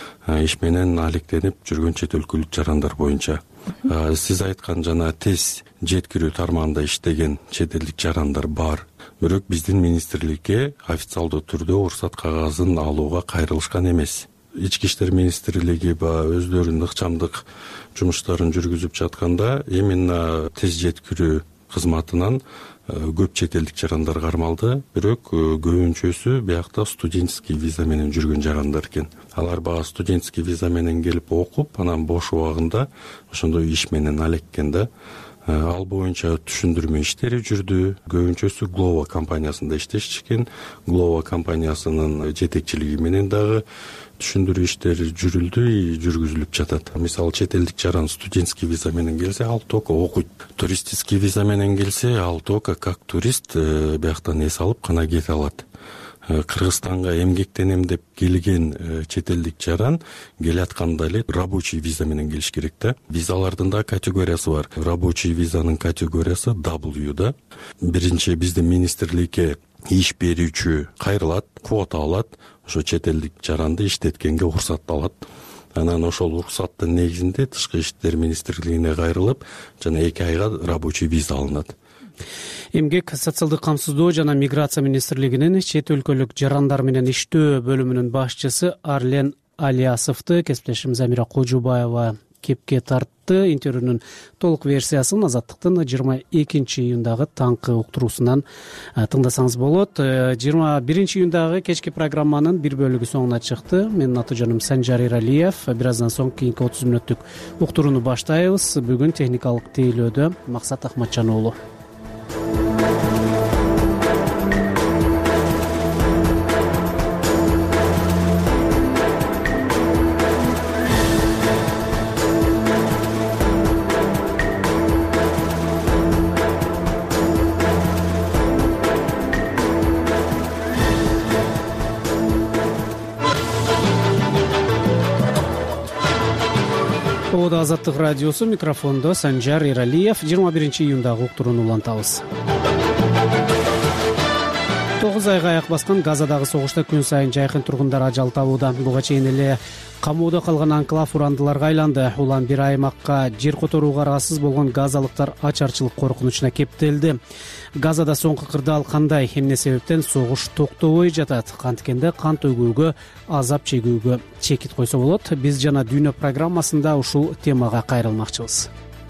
иш менен алектенип жүргөн чет өлкөлүк жарандар боюнча. Сиз айткан жана тез жеткирүү тармагында иштеген чет элдик жарандар бар. Бирок биздин министрликке официалдуу түрдө уруксат кагазын алууга кайрылышкан эмес. Ички иштер министрлиги ба өздөрүнүн ыкчамдык жумуштарын жүргүзүп жатканда именно тез жеткирүү кызматынан көп чет элдик жарандар кармалды. Бирок көбүнчөсү биякта студенческий виза менен жүргөн жарандар экен. Алар баа студенческий виза менен келип окуп, анан бош убагында ошондой иш менен алеккен да. Ал боюнча түшүндүрмө иштери жүрдү. Көбүнчөсү Глова компаниясында иштешчикен. Глова компаниясынын жетекчилиги менен дагы түшүндүрүү иштери жүрүлдү, жүргүзүлүп жатат. Мисалы чет элдик жаран студенческий виза менен келсе, ал только окуйт. Туристический виза менен келсе, ал только как турист бияктан эс алып гана кете алат. Кыргызстанга эмгектенем деп келген чет элдик жаран келатканда эле рабочий виза менен келиш керек да. Визалардын да категориясы бар. Рабочий визанын категориясы W да. Биринчи биздин министрликке иш берүүчү кайрылат, квота алат, ошо чет элдик жаранды иштеткенге уруксат алат. анан ошол уруксаттын негизинде тышкы иштер министрлигине кайрылып жана эки айга рабочий виза алынат. Эмгек, социалдык камсыздоо жана миграция министрлигинин чет өлкөлүк жарандар менен иштөө бөлүмүнүн башчысы Арлен Алиясовду кесиптешим Замира Кожубаева кепке тартты. Интервьюнун толук версиясын Азаттыктын жыйырма экинчи июндагы таңкы уктуруусунан тыңдасаңыз болот. жыйырма биринчи июндагы кечки программанын бир бөлүгү соңуна чыкты. Менин аты жөнүм Санжар Иралиев. Бир аздан соң кийинки отуз мүнөттүк уктурууну баштайбыз. Бүгүн техникалык тейлөөдө Максат Ахматжан уулу. Азаттык радиосу, микрофондо Санжар Иралиев. жыйырма биринчи июндагы уктурууну улантабыз. тогуз айга аяк баскан Газадагы согушта күн сайын жайкын тургундар ажал табууда. Буга чейин эле камоодо калган анклав урандыларга айланды. Улам бир аймакка жер которууга аргасыз болгон газалыктар ачарчылык коркунучуна кептелди. Газада соңку кырдаал кандай, эмне себептен согуш токтобой жатат? Канткенде кан төгүүгө, азап чегүүгө чекит койсо болот. Биз жана дүйнө программасында ушул темага кайрылмакчыбыз.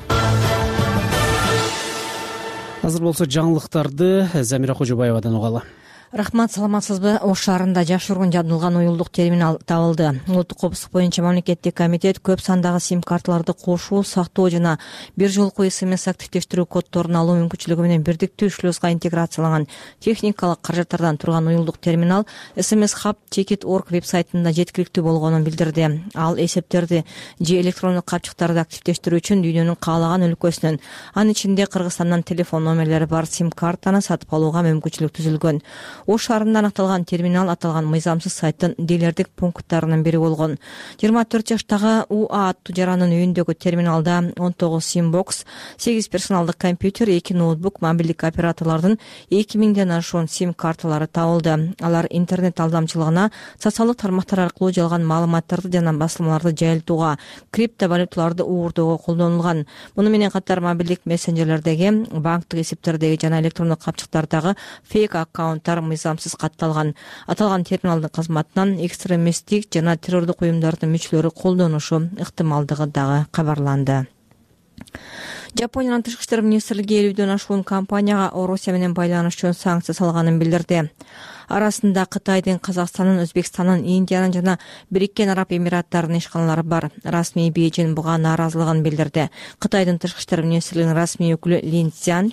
Азыр болсо жаңылыктарды Замира Кожубаевадан угалы. Рахмат, саламатсызбы? Ош шаарында жашырган жабдылган уюлдук терминал табылды. Улуттук коопсуздук боюнча мамлекеттик комитет көп сандагы сим карталарды кошуу, сактоо жана бир жолку смс активдештирүү коддорун алуу мүмкүнчүлүгү менен бирдиктүү шлюзга интеграцияланган техникалык каражаттардан турган уюлдук терминал смс хаб чекит точка орг вебсайтында жеткиликтүү болгонун билдирди. Ал эсептерди же электрондук капчыктарды активдештирүү үчүн дүйнөнүн каалаган өлкөсүнөн, анын ичинде Кыргызстандан телефон номерлери бар сим картаны сатып алууга мүмкүнчүлүк түзүлгөн. Ош шаарында аныкталган терминал аталган мыйзамсыз сайттын дилердик пункттарынын бири болгон. жыйырма төрт жаштагы УА аттуу жарандын үйүндөгү терминалда он тогуз сим бокс, сегиз персоналдык компьютер, эки ноутбук, мобилдик операторлордун эки миңден ашуун сим карталары табылды. Алар интернет алдамчылыгына, социалдык тармактар аркылуу жалган маалыматтарды жана басылмаларды жайылтууга, криптовалюталарды уурдоого колдонулган. Муну менен катар мобилдик мессенджерлердеги, банктык эсептердеги жана электрондук капчыктардагы фейк аккаунттар мыйзамсыз катталган. Аталган терминалдын кызматынан экстремисттик жана террордук уюмдардын мүчөлөрү колдонушу ыктымалдыгы дагы кабарланды. Жапониянын тышкы иштер министрлиги элүүдөн ашуун компанияга Орусия менен байланыш үчүн санкция салганын билдирди. Арасында Кытайдын, Казакстандын, Өзбекстандын, Индиянын жана Бириккен Араб Эмираттарынын ишканалары бар. Расмий Бейжин буга нааразылыгын билдирди. Кытайдын тышкы иштер министрлигинин расмий өкүлү Лин Цзян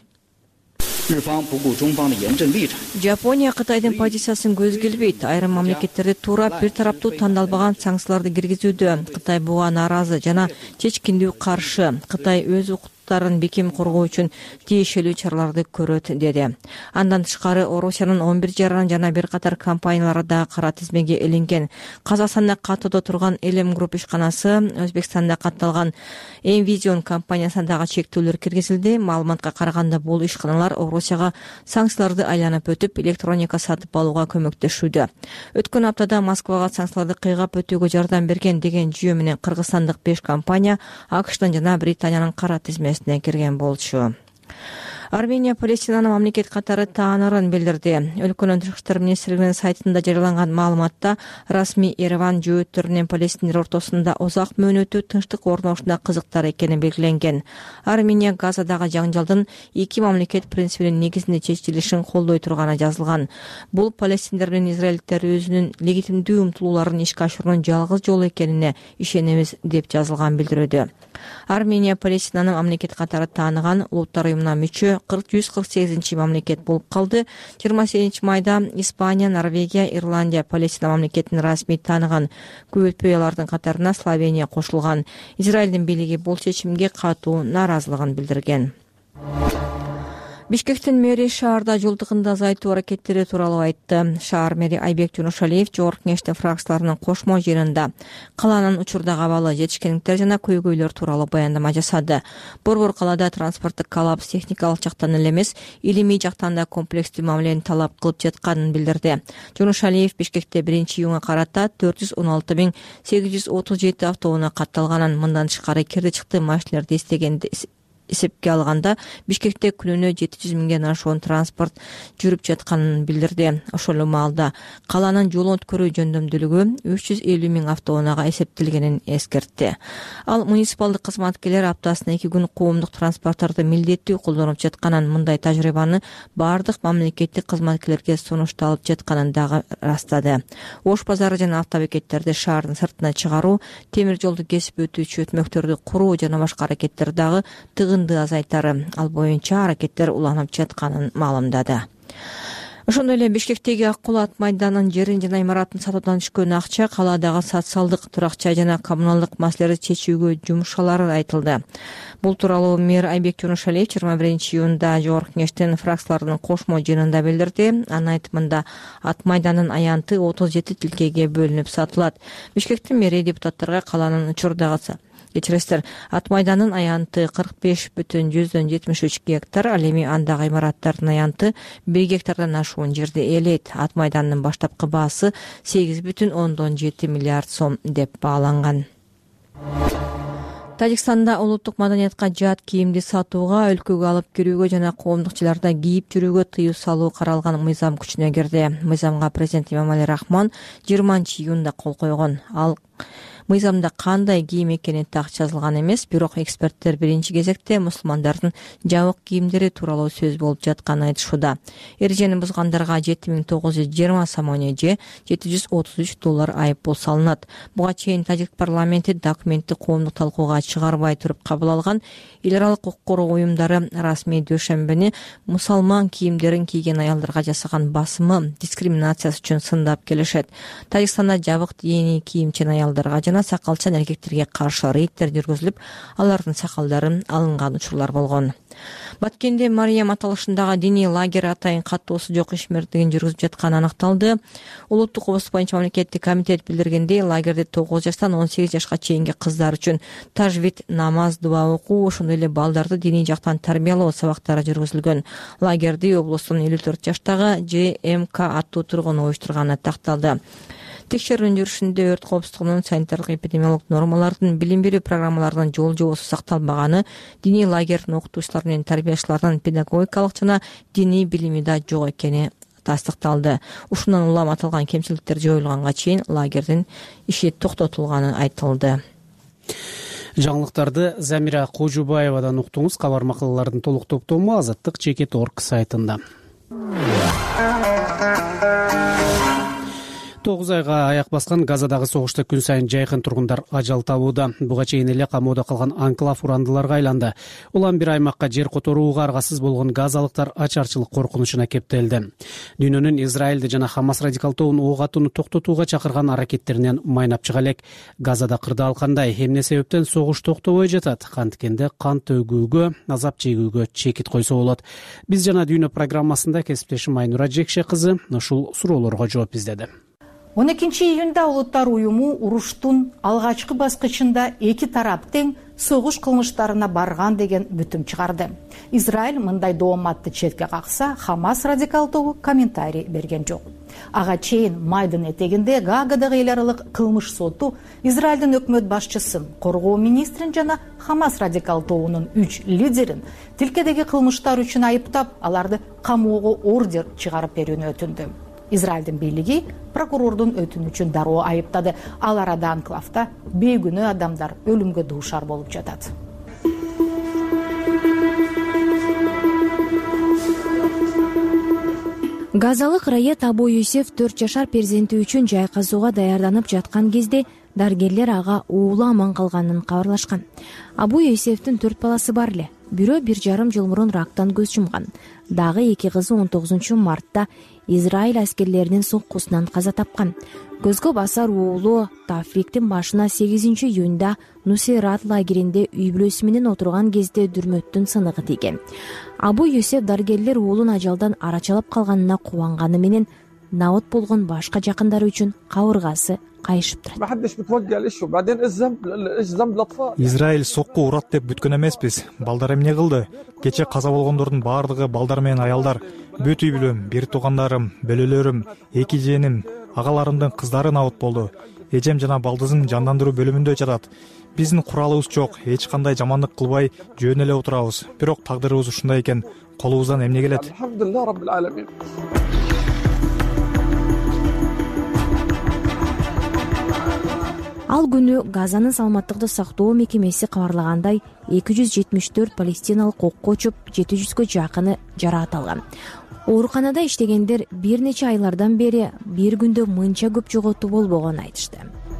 Жапония Кытайдын позициясын көзгөлбөйт. Айрым мамлекеттерди туура бир тараптуу тандалбаган санкцияларды киргизүүдө. Кытай буга нааразы жана чечкиндүү каршы. Кытай өз укуктарын бекем коргоо үчүн тиешелүү чараларды көрөт, деди. Андан тышкары Орусиянын он бир жаран жана бир катар компаниялары да кара тизмеге илинген. Казакстанда каттоодо турган Элем Групп ишканасы, Өзбекстанда катталган Envision компаниясына дагы чектөөлөр киргизилди. Маалыматка караганда бул ишканалар Орусияга санкцияларды айланып өтүп, электроника сатып алууга көмөктөшүүдө. Өткөн аптада Москвага санкцияларды кыйгап өтүүгө жардам берген деген жүйө менен кыргызстандык беш компания АКШтын жана Британиянын кара тизмесине кирген болчу. Армения Палестинаны мамлекет катары таанырын билдирди. Өлкөнүн тышкы иштер министрлигинин сайтында жарыяланган маалыматта расмий Ереван жөөттөрүнүн Палестиндер ортосунда узак мөөнөттүү тынчтык орношуна кызыктар экени белгиленген. Армения Газадагы жаңжалдын эки мамлекет принцибинин негизинде чечилишин колдой турганы жазылган. Бул палестиндер менен израилдиктер өзүнүн легитимдүү умтулууларын ишке ашыруунун жалгыз жолу экенине ишенебиз, деп жазылган билдирүүдө. Армения Палестинаны мамлекет катары тааныган улуттар уюмуна мүчө жүз кырк сегизинчи мамлекет болуп калды. жыйырма сегизинчи майда Испания, Норвегия, Ирландия Палестина мамлекетин расмий тааныган. Көп өтпөй алардын катарына Словения кошулган. Израилдин бийлиги бул чечимге катуу нааразылыгын билдирген. Бишкектин мэри шаарда жылдыгында азайтуу аракеттери тууралуу айтты. Шаар мэри Айбек Жунушалиев Жогорку Кеңештин фракцияларынын кошмо жыйынында каланын учурдагы абалы, жетишкендиктер жана көйгөйлөр тууралуу баяндама жасады. Борбор калаада транспорттук коллапс техникалык жактан эле эмес, илимий жактан да комплекстүү мамилени талап кылып жатканын билдирди. Жунушалиев Бишкекте биринчи июнга карата төрт жүз он алты миң сегиз жүз отуз жети автоунаа катталганын, мындан тышкары кирди чыкты машинелерди эстегенди эсепке алганда Бишкекте күнүнө жети жүз миңден ашуун транспорт жүрүп жатканын билдирди. Ошол эле маалда каланын жол өткөрүү жөндөмдүүлүгү үч жүз элүү миң автоунаага эсептелгенин эскертти. Ал муниципалдык кызматкерлер аптасына эки күн коомдук транспорттарды милдеттүү колдонуп жатканын, мындай тажрыйбаны баардык мамлекеттик кызматкерлерге сунушталып жатканын дагы ырастады. Ош базары жана автобекеттерди шаардын сыртына чыгаруу, темир жолду кесип өтүүчү өтмөктөрдү куруу жана башка аракеттер дагы тыгынды азайтары. Ал боюнча аракеттер уланып жатканын маалымдады. Ошондой эле Бишкектеги Ак Кулат майданынын жерин жана имаратын сатуудан түшкөн акча калаадагы социалдык, турак жай жана коммуналдык маселелерди чечүүгө жумшалары айтылды. Бул тууралуу мэр Айбек Жунушалиев жыйырма биринчи июнда Жогорку Кеңештин фракцияларынын кошмо жыйынында билдирди. Анын айтымында ат майданынын аянты отуз жети тилкеге бөлүнүп сатылат. Бишкектин мэри депутаттарга каланын учурдагы Кечиресиздер, ат майданын аянты кырк беш бүтүн жүздөн жетимиш үч гектар, ал эми андагы имараттардын аянты бир гектардан ашуун жерди ээлейт. Ат майданынын баштапкы баасы сегиз бүтүн ондон жети миллиард сом деп бааланган. Тажикстанда улуттук маданиятка жат кийимди сатууга, өлкөгө алып кирүүгө жана коомдук жайларда кийип жүрүүгө тыюу салуу каралган мыйзам күчүнө кирди. Мыйзамга президент Эмомали Рахмон жыйырманчы июнда кол койгон. Ал мыйзамда кандай кийим экени так жазылган эмес, бирок эксперттер биринчи кезекте мусулмандардын жабык кийимдери тууралуу сөз болуп жатканын айтышууда. Эрежени бузгандарга жети миң тогуз жүз жыйырма самоне же жети жүз отуз үч доллар айып пул салынат. Буга чейин тажик парламенти документти коомдук талкууга чыгарбай туруп кабыл алган. Эл аралык укук коргоо уюмдары расмий дүйшөмбүнү мусулман кийимдерин кийген аялдарга жасаган басымы, дискриминациясы үчүн сындап келишет. Тажикстанда жабык диний кийимчен аялдарга жана сакалчан эркектерге каршы рейдтер жүргүзүлүп, алардын сакалдарын алынган учурлар болгон. Баткенде Мариям аталышындагы диний лагерь атайын каттоосу жок ишмердигин жүргүзүп жатканы аныкталды. Улуттук обус боюнча мамлекеттик комитет билдиргендей, лагерде тогуз жаштан он сегиз жашка чейинки кыздар үчүн тажвид, намаз, дуа окуу, ошондой эле балдарды диний жактан тарбиялоо сабактары жүргүзүлгөн. Лагерди облустун элүү төрт жаштагы Ж М К аттуу тургуну уюштурганы такталды. Текшерүүнүн жүрүшүндө өрт коопсуздугунун санитардык эпидемиологдук нормалардын, билим берүү программаларынын жол жобосу сакталбаганы, диний лагердин окутуучулар менен тарбиячылардын педагогикалык жана диний билими да жок экени тастыкталды. Ушундан улам аталган кемчиликтер жоюлганга чейин лагердин иши токтотулганы айтылды. Жаңылыктарды Замира Кожубаевадан уктуңуз. Кабар макалалардын толук топтому Азаттык чекит точка орг сайтында. тогуз айга аяк баскан Газадагы согушта күн сайын жайкын тургундар ажал табууда. Буга чейин эле камоодо калган анклав урандыларга айланды. Улам бир аймакка жер которууга аргасыз болгон газалыктар ачарчылык коркунучуна кептелди. Дүйнөнүн Израилди жана Хамас радикал тобун ок атууну токтотууга чакырган аракеттеринен майнап чыга элек. Газада кырдаал кандай, эмне себептен согуш токтобой жатат? Канткенде кан төгүүгө, азап чегүүгө чекит койсо болот. Биз жана Дүйнө программасында кесиптешим Айнура Жекше кызы ушул суроолорго жооп издеди. он экинчи июнда Улуттар уюму уруштун алгачкы баскычында эки тарап тең согуш кылмыштарына барган деген бүтүм чыгарды. Израиль мындай дооматты четке какса, Хамас радикал тобу комментарий берген жок. Ага чейин майдын этегинде Гаагадагы эл аралык кылмыш соту Израилдин өкмөт башчысын, коргоо министрин жана Хамас радикал тобунун үч лидерин тилкедеги кылмыштар үчүн айыптап, аларды камоого ордер чыгарып берүүнү өтүндү. Израилдин бийлиги прокурордун өтүнүчүн дароо айыптады. Ал арада анклавда бейгүнөө адамдар өлүмгө дуушар болуп жатат. Газалык Раят Абу Юсеф төрт жашар перзенти үчүн жай казууга даярданып жаткан кезде дарыгерлер ага уулу аман калганын кабарлашкан. Абу Юсефтин төрт баласы бар эле. бирөө бир жарым жыл мурун рактан көз жумган. Дагы эки кызы он тогузунчу мартта Израиль аскерлеринин соккусунан каза тапкан. Көзгө басар уулу Тафриктин башына сегизинчи июнда Нусейрат лагеринде үй бүлөсү менен отурган кезде дүрмөттүн сыныгы тийген. Абу Юсеф дарыгерлер уулун ажалдан арачалап калганына кубанганы менен наот болгон башка жакындары үчүн кабыргасы кайышып турат. Израиль сокку урат деп бүткөн эмеспиз. Балдар эмне кылды? Кече каза болгондордун баардыгы балдар менен аялдар. Бүт үй бүлөм, бир туугандарым, бөлөлөрүм, эки жээним, агаларымдын кыздары наот болду. Эжем жана балдызым жандандыруу бөлүмүндө жатат. Биздин куралыбыз жок, эч кандай жамандык кылбай жөн эле отурабыз. Бирок тагдырыбыз ушундай экен, колубуздан эмне келет? Ал күнү Газанын саламаттыкты сактоо мекемеси кабарлагандай эки жүз жетимиш төрт палестиналык окко учуп, жети жүзгө жакыны жараат алган. Ооруканада иштегендер бир нече айлардан бери бир күндө мынча көп жоготуу болбогонун айтышты.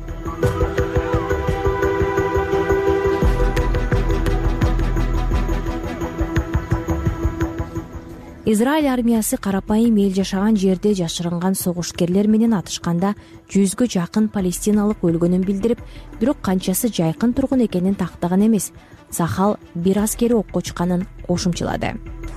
Израиль армиясы карапайым эл жашаган жерде жашырынган согушкерлер менен атышканда жүзгө жакын палестиналык өлгөнүн билдирип, бирок канчасы жайкын тургун экенин тактаган эмес. Сахал бир аскери окко учканын кошумчалады.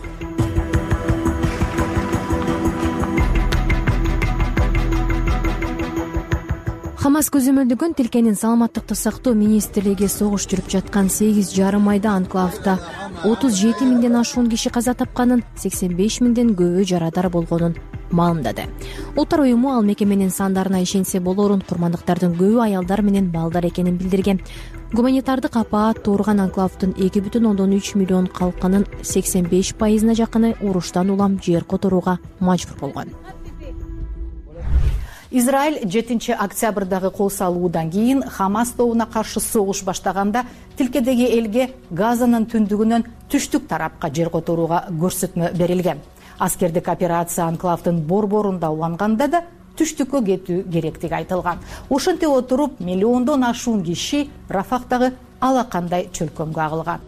Хамас көзөмөлдөгөн тилкенин саламаттыкты сактоо министрлиги согуш жүрүп жаткан сегиз жарым айда анклавда отуз жети миңден ашуун киши каза тапканын, сексен беш миңден көбү жарадар болгонун маалымдады. Улуттар уюму ал мекеменин сандарына ишенсе болорун, курмандыктардын көбү аялдар менен балдар экенин билдирген. Гуманитардык апаат турган анклавдын эки бүтүн ондон үч миллион калкынын сексен беш пайызына жакыны уруштан улам жер которууга мажбур болгон. Израиль жетинчи октябрдагы кол салуудан кийин Хамас тобуна каршы согуш баштаганда тилкедеги элге Газанын түндүгүнөн түштүк тарапка жер которууга көрсөтмө берилген. Аскердик операция анклавдын борборунда уланганда да түштүккө кетүү керектиги айтылган. Ошентип отуруп миллиондон ашуун киши Рафактагы ала кандай чөлкөмгө агылган.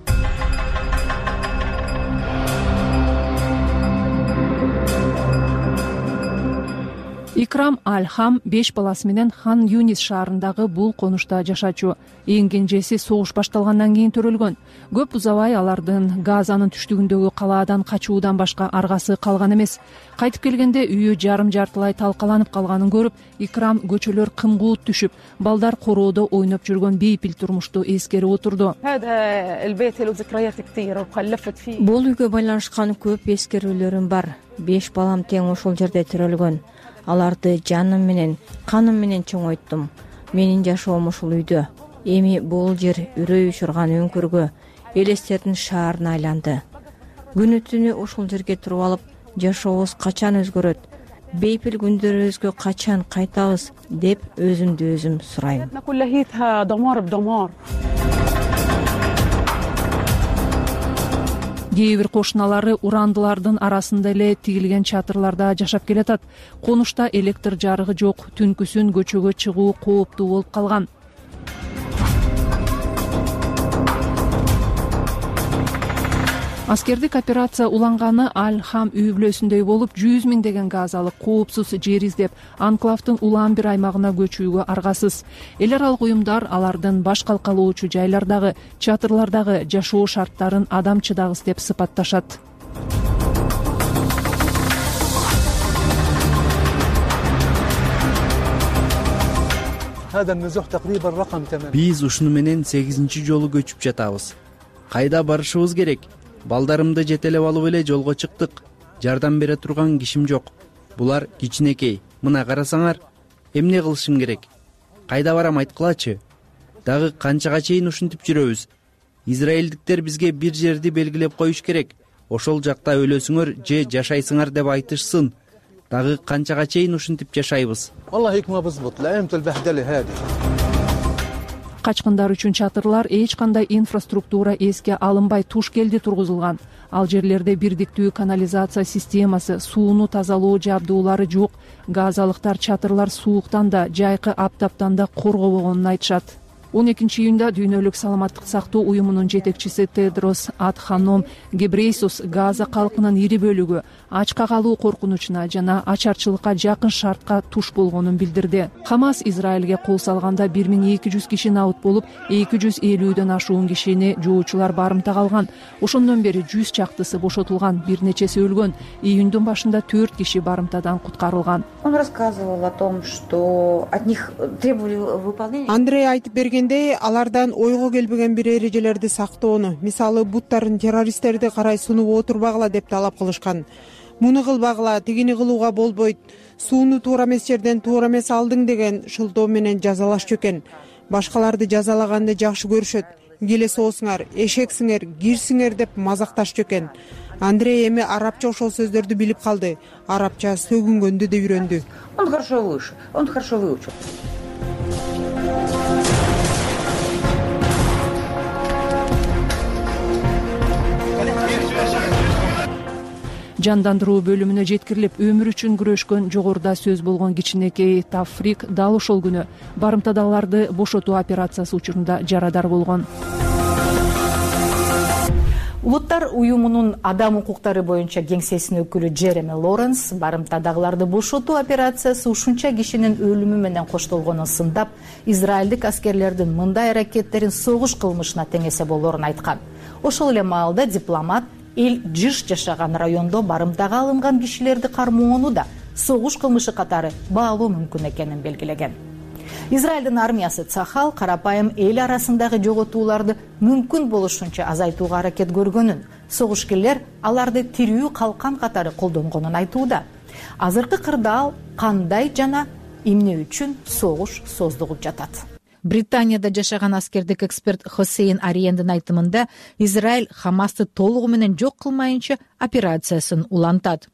Икрам Аль-Хам беш баласы менен Хан Юнис шаарындагы бул конушта жашачу. Эң кенжеси согуш башталгандан кийин төрөлгөн. Көп узабай алардын Газанын түштүгүндөгү калаадан качуудан башка аргасы калган эмес. Кайтып келгенде үйү жарым жартылай талкаланып калганын көрүп, Икрам көчөлөр кымгуут түшүп, балдар короодо ойноп жүргөн бейпил турмушту эскерип отурду. Бул үйгө байланышкан көп эскерүүлөрүм бар. Беш балам тең ошол жерде төрөлгөн. Аларды жаным менен, каным менен чоңойттум. Менин жашоом ушул үйдө. Эми бул жер үрөй учурган өңкүргө, элестердин шаарына айланды. Күнү түнү ушул жерге туруп алып, жашообуз качан өзгөрөт, бейпил күндөрүбүзгө качан кайтабыз деп өзүмдү өзүм сурайм. Кээ бир кошуналары урандылардын арасында эле тигилген чатырларда жашап келатат. Конушта электр жарыгы жок, түнкүсүн көчөгө чыгуу кооптуу болуп калган. Аскердик операция уланганы Аль-Хам үй бүлөсүндөй болуп, жүз миңдеген газалык коопсуз жер издеп, анклавдын улам бир аймагына көчүүгө аргасыз. Эл аралык уюмдар алардын баш калкалоочу жайлардагы, чатырлардагы жашоо шарттарын адамчыдагыс деп сыпатташат. Биз ушуну менен сегизинчи жолу көчүп жатабыз. Кайда барышыбыз керек? Балдарымды жетелеп алып эле жолго чыктык. Жардам бере турган кишим жок. Булар кичинекей. Мына карасаңар, эмне кылышым керек? Кайда барам айткылачы? Дагы канчага чейин ушинтип жүрөбүз? Израилдиктер бизге бир жерди белгилеп коюш керек. Ошол жакта өлөсүңөр же жашайсыңар деп айтышсын. Дагы канчага чейин ушинтип жашайбыз? Качкындар үчүн чатырлар эч кандай инфраструктура эске алынбай туш келди тургузулган. Ал жерлерде бирдиктүү канализация системасы, сууну тазалоо жабдуулары жок. Газалыктар чатырлар сууктан да, жайкы аптаптан да коргобогонун айтышат. он экинчи июнда дүйнөлүк саламаттык сактоо уюмунун жетекчиси Тедрос Адханом Гебрейсус Газа калкынын ири бөлүгү ачка калуу коркунучуна жана ачарчылыкка жакын шартка туш болгонун билдирди. Хамас Израилге кол салганда бир миң эки жүз киши набыт болуп, эки жүз элүүдөн ашуун кишини жоочулар барымтага алган. Ошондон бери жүз чактысы бошотулган, бир нечеси өлгөн. Июндун башында төрт киши барымтадан куткарылган. Он рассказывал о том, что от них требовали выполнения. Андрей айтып бергендей, алардан ойго келбеген бир эрежелерди сактоону, мисалы буттарын террористтерди карай сунуп отурбагыла деп талап кылышкан. Муну кылбагыла, тигини кылууга болбойт, сууну туура эмес жерден туура эмес алдың деген шылтоо менен жазалашчу экен. Башкаларды жазалаганды жакшы көрүшөт. Келе соосуңар, эшексиңер, кирсиңер деп мазакташчу экен. Андрей эми арабча ошол сөздөрдү билип калды. Арабча сөгүнгөндү да үйрөндү. Он хорошо выучил, он хорошо выучил. Жандандыруу бөлүмүнө жеткирилип, өмүр үчүн күрөшкөн жогоруда сөз болгон кичинекей Тафрик дал ошол күнү барымтадагыларды бошотуу операциясы учурунда жарадар болгон. Улуттар уюмунун адам укуктары боюнча кеңсесинин өкүлү Джереми Лоренс барымтадагыларды бошотуу операциясы ушунча кишинин өлүмү менен коштолгонун сындап, израилдик аскерлердин мындай аракеттерин согуш кылмышына теңесе болорун айткан. Ошол эле маалда дипломат эл жыш жашаган райондо барымтага алынган кишилерди кармоону да согуш кылмышы катары баалоо мүмкүн экенин белгилеген. Израилдин армиясы Цахал карапайым эл арасындагы жоготууларды мүмкүн болушунча азайтууга аракет көргөнүн, согушкерлер аларды тирүү калкан катары колдонгонун айтууда. Азыркы кырдаал кандай жана эмне үчүн согуш создугуп жатат? Британияда жашаган аскердик эксперт Хосейн Ариендин айтымында, Израиль Хамасты толугу менен жок кылмайынча операциясын улантат.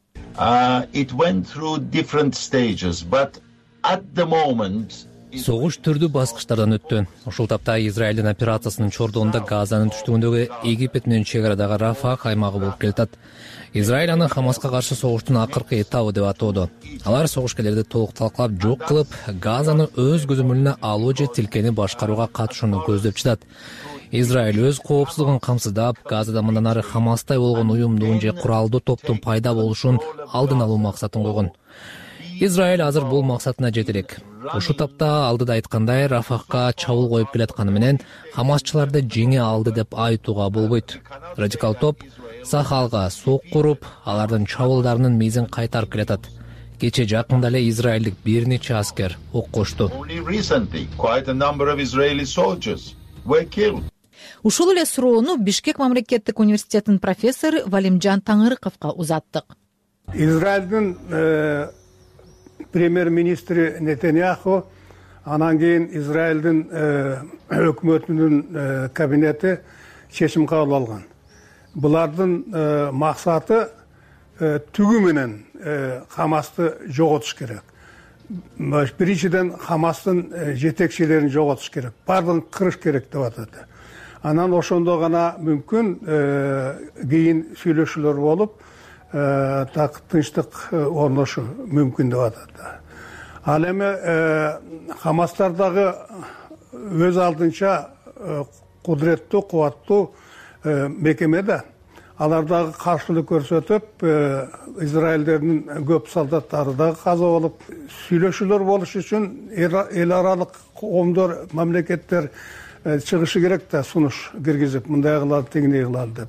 Согуш түрдүү баскычтардан өттү. Ошол тапта Израилдин операциясынын чордугунда Газанын түштүгүндөгү Египет менен чек-арадагы Рафах аймагы болуп келатат. Израиль аны Хамаска каршы согуштун акыркы этабы деп атоодо. Алар согушкерлерди толук талкалап жок кылып, Газаны өз көзөмөлүнө алуу же тилкени башкарууга катышууну көздөп жатат. Израиль өз коопсуздугун камсыздап, Газада мындан ары Хамастай болгон уюмдун же куралдуу топтун пайда болушун алдын алуу максатын койгон. Израиль азыр бул максатына жете элек. Ушул тапта алдыда айткандай Рафахка чабуул коюп келатканы менен Хамасчыларды жеңе алды деп айтууга болбойт. Радикал топ Сахалга сок куруп, алардын чабуулдарынын мезин кайтарып келатат. Кече жакында эле израилдик бир нече аскер ок кошту. Ушул эле суроону Бишкек мамлекеттик университетинин профессору Валимжан Таңырыковго узаттык. Израилдин премьер-министри Нетаньяху, анан кийин Израилдин өкмөтүнүн кабинети чечим кабыл алган. Булардын максаты түгү менен Хамасты жоготуш керек. Биринчиден Хамастын жетекчилерин жоготуш керек. Бардын кырыш керек деп атат. Анан ошондо гана мүмкүн кийин сүйлөшүүлөр болуп, так тынчтык орношу мүмкүн деп атат. Ал эми Хамастардагы өз алдынча кудуреттүү, кубаттуу мекеме да. Алардагы каршылык көрсөтүп, Израилдердин көп солдаттары дагы каза болуп, сүйлөшүүлөр болуш үчүн эл аралык коомдор, мамлекеттер чыгышы керек да, сунуш киргизип, мындай кылалы, тигиндей кылалы деп.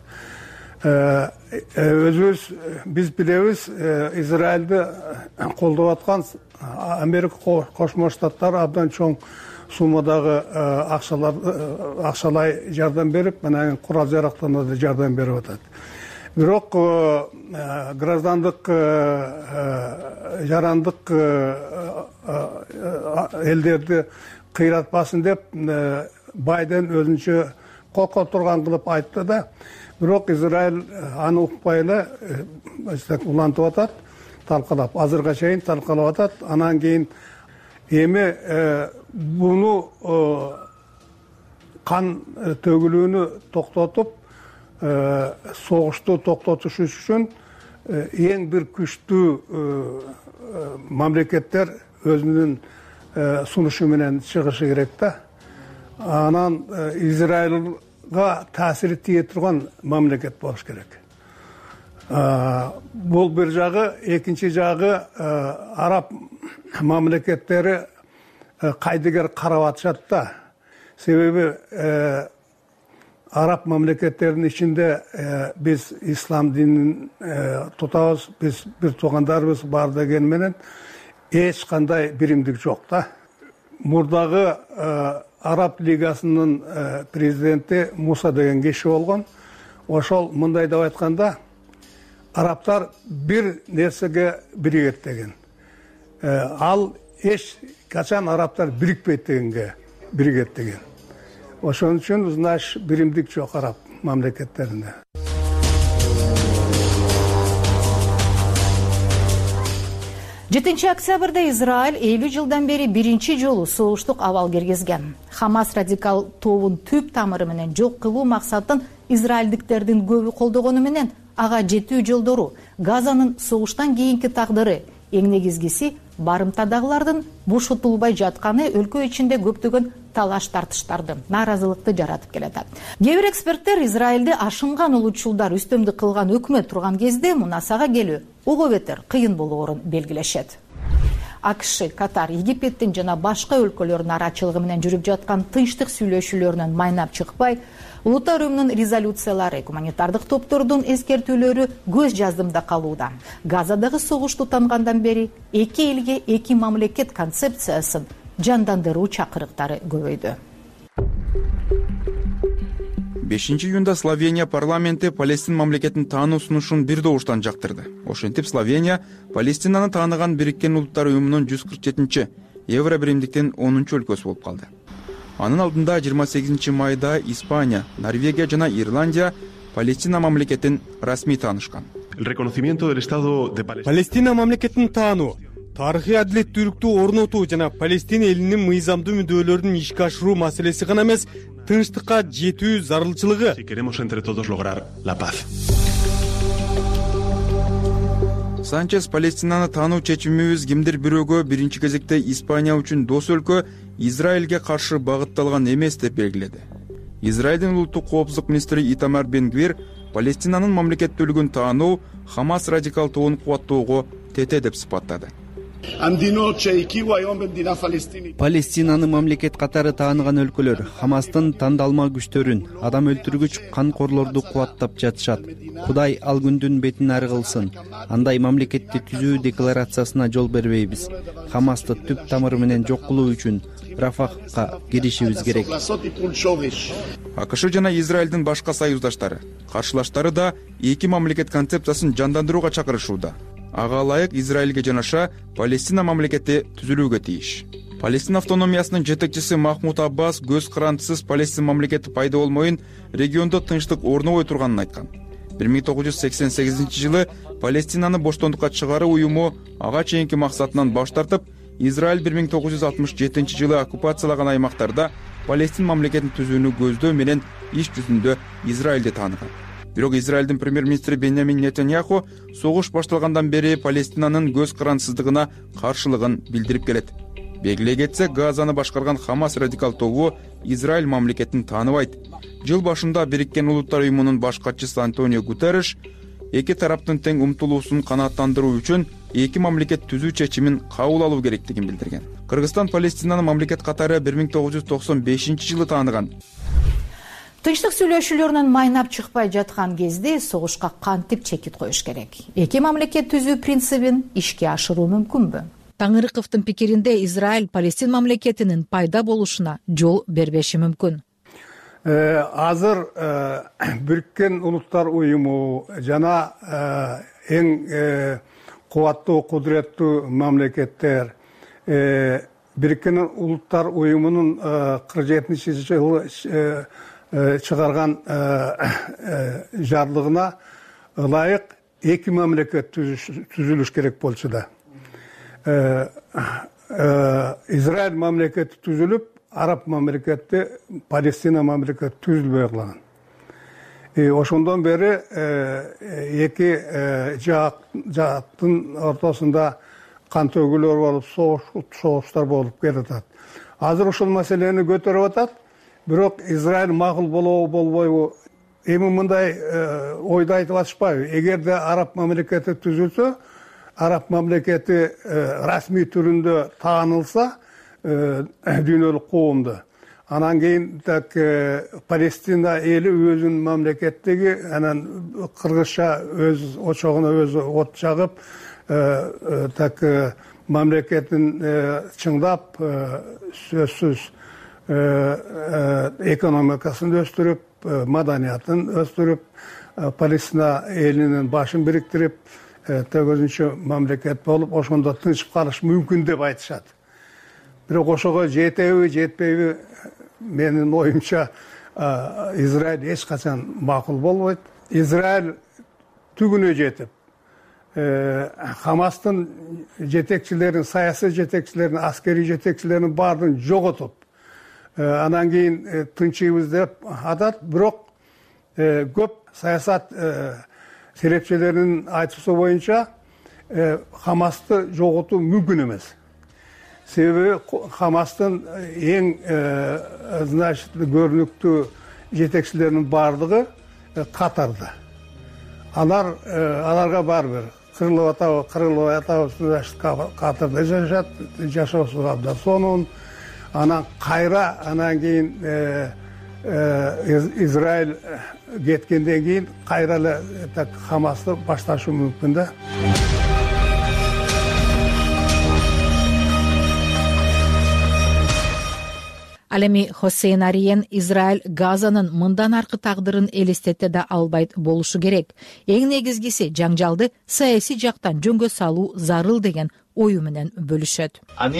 Өзүбүз биз билебиз, Израилди колдоп аткан Америка Кошмо Штаттары абдан чоң суммадагы акчалай жардам берип, мына курал жарактарына да жардам берип атат. Бирок граждандык жарандык элдерди кыйратпасын деп Байден өзүнчө коркоп турган кылып айтты да, бирок Израиль аны укпай эле улантып атат, талкалап, азырга чейин талкалап атат. Анан кийин эми буну кан төгүлүүнү токтотуп, согушту токтотуш үчүн эң бир күчтүү мамлекеттер өзүнүн сунушу менен чыгышы керек да. анан Израилга таасири тие турган мамлекет болуш керек. Бул бир жагы, экинчи жагы араб мамлекеттери кайдыгер карап атышат да. Себеби араб мамлекеттеринин ичинде биз ислам динин тутабыз, биз бир туугандарыбыз бар деген менен эч кандай биримдик жок да. Мурдагы Араб лигасынын президенти Муса деген киши болгон. Ошол мындай деп айтканда, арабтар бир нерсеге биригет деген. Ал эч качан арабтар бирикпейт дегенге биригет деген. Ошон үчүн, значит, биримдик жок араб мамлекеттеринде. жетинчи октябрда Израиль элүү жылдан бери биринчи жолу согуштук абал киргизген. Хамас радикал тобун түп тамыры менен жок кылуу максатын израилдиктердин көбү колдогону менен ага жетүү жолдору, Газанын согуштан кийинки тагдыры, эң негизгиси барымтадагылардын бошотулбай жатканы өлкө ичинде көптөгөн талаш тартыштарды, нааразылыкты жаратып келатат. Кээ бир эксперттер Израилди ашынган улутчулдар үстөмдүк кылган өкмөт турган кезде мунасага келүү ого бетер кыйын болоорун белгилешет. АКШ, Катар, Египеттин жана башка өлкөлөрдүн арачылыгы менен жүрүп жаткан тынчтык сүйлөшүүлөрүнөн майнап чыкпай, Улуттар уюмунун резолюциялары, гуманитардык топтордун эскертүүлөрү көз жаздымда калууда. Газадагы согуш тутангандан бери эки элге эки мамлекет концепциясын жандандыруу чакырыктары көбөйдү. бешинчи июнда Словения парламенти Палестин мамлекетин таануу сунушун бир добуштан жактырды. Ошентип Словения Палестинаны тааныган Бириккен Улуттар уюмунун жүз кырк жетинчи Евро биримдиктин онунчу өлкөсү болуп калды. Анын алдында жыйырма сегизинчи майда Испания, Норвегия жана Ирландия Палестина мамлекетин расмий таанышкан. Палестина мамлекетин таануу, тарыхый адилеттүүлүктү орнотуу жана Палестина элинин мыйзамдуу мүдөлөрүн ишке ашыруу маселеси гана эмес, тынчтыкка жетүү зарылчылыгы. Санчес Палестинаны таануу чечимибиз кимдир бирөөгө, биринчи кезекте Испания үчүн дос өлкө, Израилге каршы багытталган эмес деп белгиледи. Израилдин улуттук коопсуздук министри Итамар Бен-Гвир Палестинанын мамлекеттүүлүгүн таануу Хамас радикал тобун кубаттоого тете деп сыпаттады. Палестинаны мамлекет катары тааныган өлкөлөр Хамастын тандалма күчтөрүн, адам өлтүргүч канкорлорду кубаттап жатышат. Кудай ал күндүн бетин ары кылсын. Андай мамлекетти түзүү декларациясына жол бербейбиз. Хамасты түп тамыры менен жок кылуу үчүн Рафахка киришибиз керек. АКШ жана Израилдин башка союздаштары, каршылаштары да эки мамлекет концепциясын жандандырууга чакырышууда. Ага ылайык Израилге жанаша Палестина мамлекети түзүлүүгө тийиш. Палестин автономиясынын жетекчиси Махмуд Аббас көз карандысыз Палестин мамлекети пайда болмоюн, региондо тынчтык орнобой турганын айткан. бир миң тогуз жүз сексен сегизинчи жылы Палестинаны боштондукка чыгаруу уюму ага чейинки максатынан баш тартып, Израиль бир миң тогуз жүз алтымыш жетинчи жылы оккупациялаган аймактарда Палестин мамлекетин түзүүнү көздөө менен иш жүзүндө Израилди тааныган. Бирок Израилдин премьер-министри Беньямин Нетаньяху согуш башталгандан бери Палестинанын көз карандысыздыгына каршылыгын билдирип келет. Белгилей кетсе, Газаны башкарган Хамас радикал тобу Израиль мамлекетин тааныбайт. Жыл башында Бириккен Улуттар уюмунун баш катчысы Антонио Гутерриш эки тараптын тең умтулуусун канааттандыруу үчүн эки мамлекет түзүү чечимин кабыл алуу керектигин билдирген. Кыргызстан Палестинаны мамлекет катары бир миң тогуз жүз токсон бешинчи жылы тааныган. Тынчтык сүйлөшүүлөрүнөн майнап чыкпай жаткан кезде согушка кантип чекит коюш керек? Эки мамлекет түзүү принцибин ишке ашыруу мүмкүнбү? Таңырыковдун пикиринде Израиль Палестин мамлекетинин пайда болушуна жол бербеши мүмкүн. Азыр Бириккен Улуттар уюму жана эң кубаттуу, кудуреттүү мамлекеттер Бириккен Улуттар уюмунун кырк жетинчи жылы чыгарган жарлыгына ылайык эки мамлекет түзүлүш керек болчу да. Израиль мамлекети түзүлүп, араб мамлекети, Палестина мамлекети түзүлбөй калган. Ошондон бери эки жактын ортосунда кан төгүүлөр болуп, согуштар болуп келатат. Азыр ушул маселени көтөрүп атат. бирок Израиль макул болобу болбойбу эми мындай ойду айтып атышпайбы? Эгерде араб мамлекети түзүлсө, араб мамлекети расмий түрүндө таанылса дүйнөлүк коомдо, анан кийин так Палестина эли өзүнүн мамлекеттеги анан кыргызча өз очогуна өзү от жагып, так мамлекетин чыңдап, сөзсүз экономикасын өстүрүп, маданиятын өстүрүп, Палестина элинин башын бириктирип, өзүнчө мамлекет болуп, ошондо тынчып калыш мүмкүн деп айтышат. Бирок ошого жетеби, жетпейби, менин оюмча Израиль эч качан макул болбойт. Израиль түгүнө жетип, Хамастын жетекчилерин, саясий жетекчилерин, аскерий жетекчилерин баардыгын жоготуп, анан кийин тынчыйбыз деп атат. Бирок көп саясат серепчилеринин айтуусу боюнча Хамасты жоготуу мүмкүн эмес. Себеби Хамастын эң значит көрүнүктүү жетекчилеринин баардыгы Катарда. Алар аларга барбыр кырылып атабы, кырылып атабы, значит Катарда жашашат, жашоосу абдан сонун. Анан кайра, анан кийин Израиль кеткенден кийин кайра эле так Хамасты башташы мүмкүн да. Ал эми Хосейн Ариен Израиль Газанын мындан аркы тагдырын элестете да албайт болушу керек. Эң негизгиси жаңжалды саясий жактан жөнгө салуу зарыл деген ою менен бөлүшөт.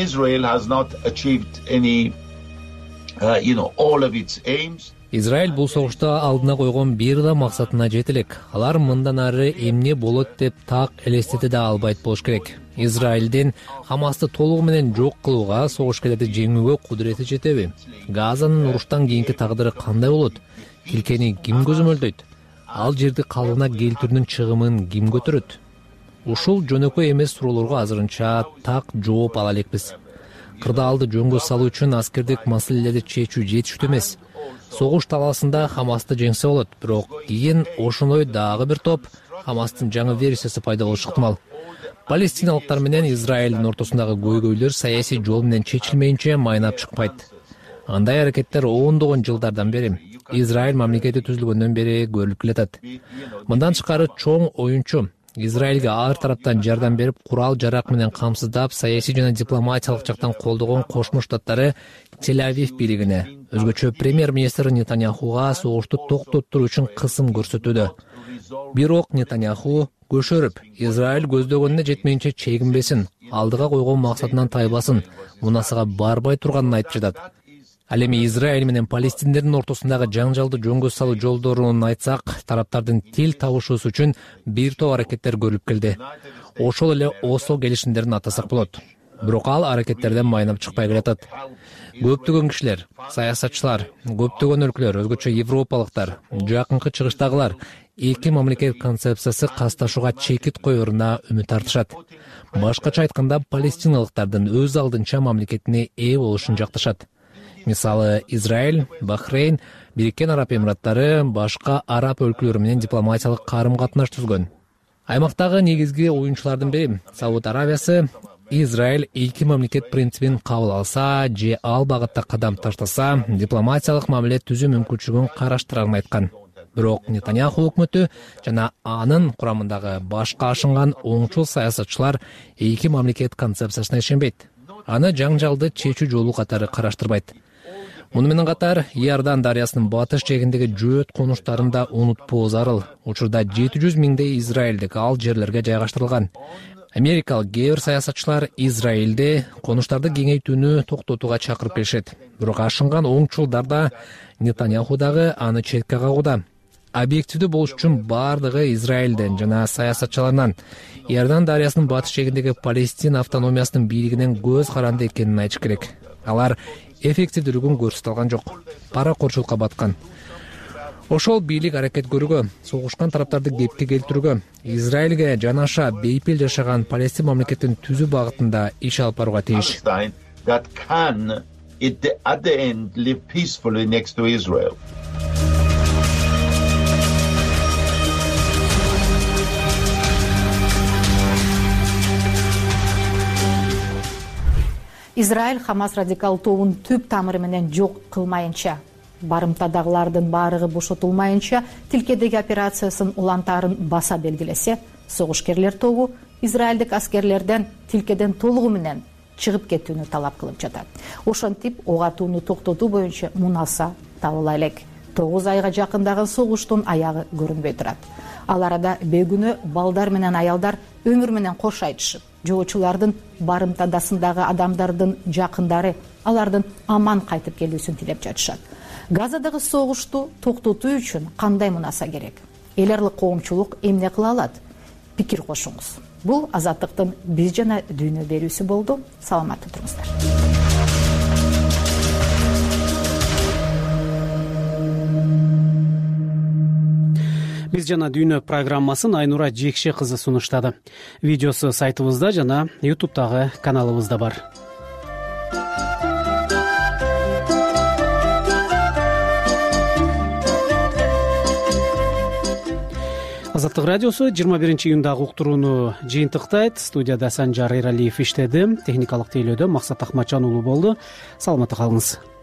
Израиль бул согушта алдына койгон бир да максатына жете элек. Алар мындан ары эмне болот деп так элестете да албайт болуш керек. Израилдин Хамасты толугу менен жок кылууга, согушкерлерди жеңүүгө кудурети жетеби? Газанын уруштан кийинки тагдыры кандай болот? Тилкени ким көзөмөлдөйт? Ал жерди калыбына келтирүүнүн чыгымын ким көтөрөт? Ушул жөнөкөй эмес суроолорго азырынча так жооп ала элекпиз. Кырдаалды жөнгө салуу үчүн аскердик маселелерди чечүү жетиштүү эмес. Согуш талаасында Хамасты жеңсе болот, бирок кийин ошондой дагы бир топ Хамастын жаңы версиясы пайда болушу ыктымал. Палестиналыктар менен Израилдин ортосундагы көйгөйлөр саясий жол менен чечилмейинче майнап чыкпайт. Андай аракеттер ондогон жылдардан бери, Израиль мамлекети түзүлгөндөн бери көрүлүп келатат. Мындан тышкары чоң оюнчу Израилге ар тараптан жардам берип, курал-жарак менен камсыздап, саясий жана дипломатиялык жактан колдогон Кошмо Штаттары Тель-Авив бийлигине, өзгөчө премьер-министр Нетаньяхуга согушту токтоттуруу үчүн кысым көрсөтүүдө. Бирок Нетаньяху көшөрүп, Израиль көздөгөнүнө жетмейинче чегинбесин, алдыга койгон максатынан тайбасын, мунасага барбай турганын айтып жатат. Ал эми Израиль менен палестиндердин ортосундагы жаңжалды жөнгө салуу жолдорун айтсак, тараптардын тил табышуусу үчүн бир топ аракеттер көрүлүп келди. Ошол эле Осло келишимдерин атасак болот. Бирок ал аракеттерден майнап чыкпай келатат. Көптөгөн кишилер, саясатчылар, көптөгөн өлкөлөр, өзгөчө европалыктар, жакынкы чыгыштагылар эки мамлекет концепциясы касташууга чекит коеруна үмүт артышат. Башкача айтканда, палестиналыктардын өз алдынча мамлекетине ээ болушун жакташат. Мисалы, Израиль, Бахрейн, Бириккен Араб Эмираттары башка араб өлкөлөрү менен дипломатиялык карым-катнаш түзгөн. Аймактагы негизги оюнчулардын бири Сауд Арабиясы Израиль эки мамлекет принцибин кабыл алса же ал багытта кадам таштаса, дипломатиялык мамиле түзүү мүмкүнчүлүгүн караштырарын айткан. Бирок Нетаньяху өкмөтү жана анын курамындагы башка ашынган оңчул саясатчылар эки мамлекет концепциясына ишенбейт. Аны жаңжалды чечүү жолу катары караштырбайт. Муну менен катар Иордан дарыясынын батыш жээгиндеги жөөт конуштарын да унутпоо зарыл. Учурда жети жүз миңдей израилдик ал жерлерге жайгаштырылган. Америкалык кээ бир саясатчылар Израилде конуштарды кеңейтүүнү токтотууга чакырып келишет. Бирок ашынган оңчулдар да Нетаньяху дагы аны четке кагууда. Объективдүү болуш үчүн бардыгы Израилден жана саясатчыларынан Иордан дарыясынын батыш жээгиндеги Палестина автономиясынын бийлигинен көз каранды экенин айтыш керек. Алар эффективдүүлүгүн көрсөтө алган жок. Паракорчулукка баткан. Ошол бийлик аракет көрүүгө, согушкан тараптарды кепке келтирүүгө, Израилге жанаша бейпил жашаган Палестин мамлекетин түзүү багытында иш алып барууга тийиш. at the end live peacefully next to Israel. Израиль Хамас радикал тобун түп тамыры менен жок кылмайынча, барымтадагылардын баарыгы бошотулмайынча тилкедеги операциясын улантаарын баса белгилесе, согушкерлер тобу израилдик аскерлерден тилкеден толугу менен чыгып кетүүнү талап кылып жатат. Ошентип ок атууну токтотуу боюнча мунаса табыла элек. тогуз айга жакындагы согуштун аягы көрүнбөй турат. Ал арада бегүнү балдар менен аялдар өмүр менен кош айтышып, жогочулардын барымтадасындагы адамдардын жакындары алардын аман кайтып келүүсүн тилеп жатышат. Газадагы согушту токтотуу үчүн кандай мунаса керек? Эл аралык коомчулук эмне кыла алат? Пикир кошуңуз. Бул Азаттыктын биз жана дүйнө берүүсү болду. Саламатта туруңуздар. Биз жана дүйнө программасын Айнура Жекше кызы сунуштады. Видеосу сайтыбызда жана ютубтагы каналыбызда бар. Азаттык радиосу жыйырма биринчи июндагы уктурууну жыйынтыктайт. Студияда Санжар Эралиев иштеди. Техникалык тейлөөдө Максат Акматжан уулу болду. Саламатта калыңыз.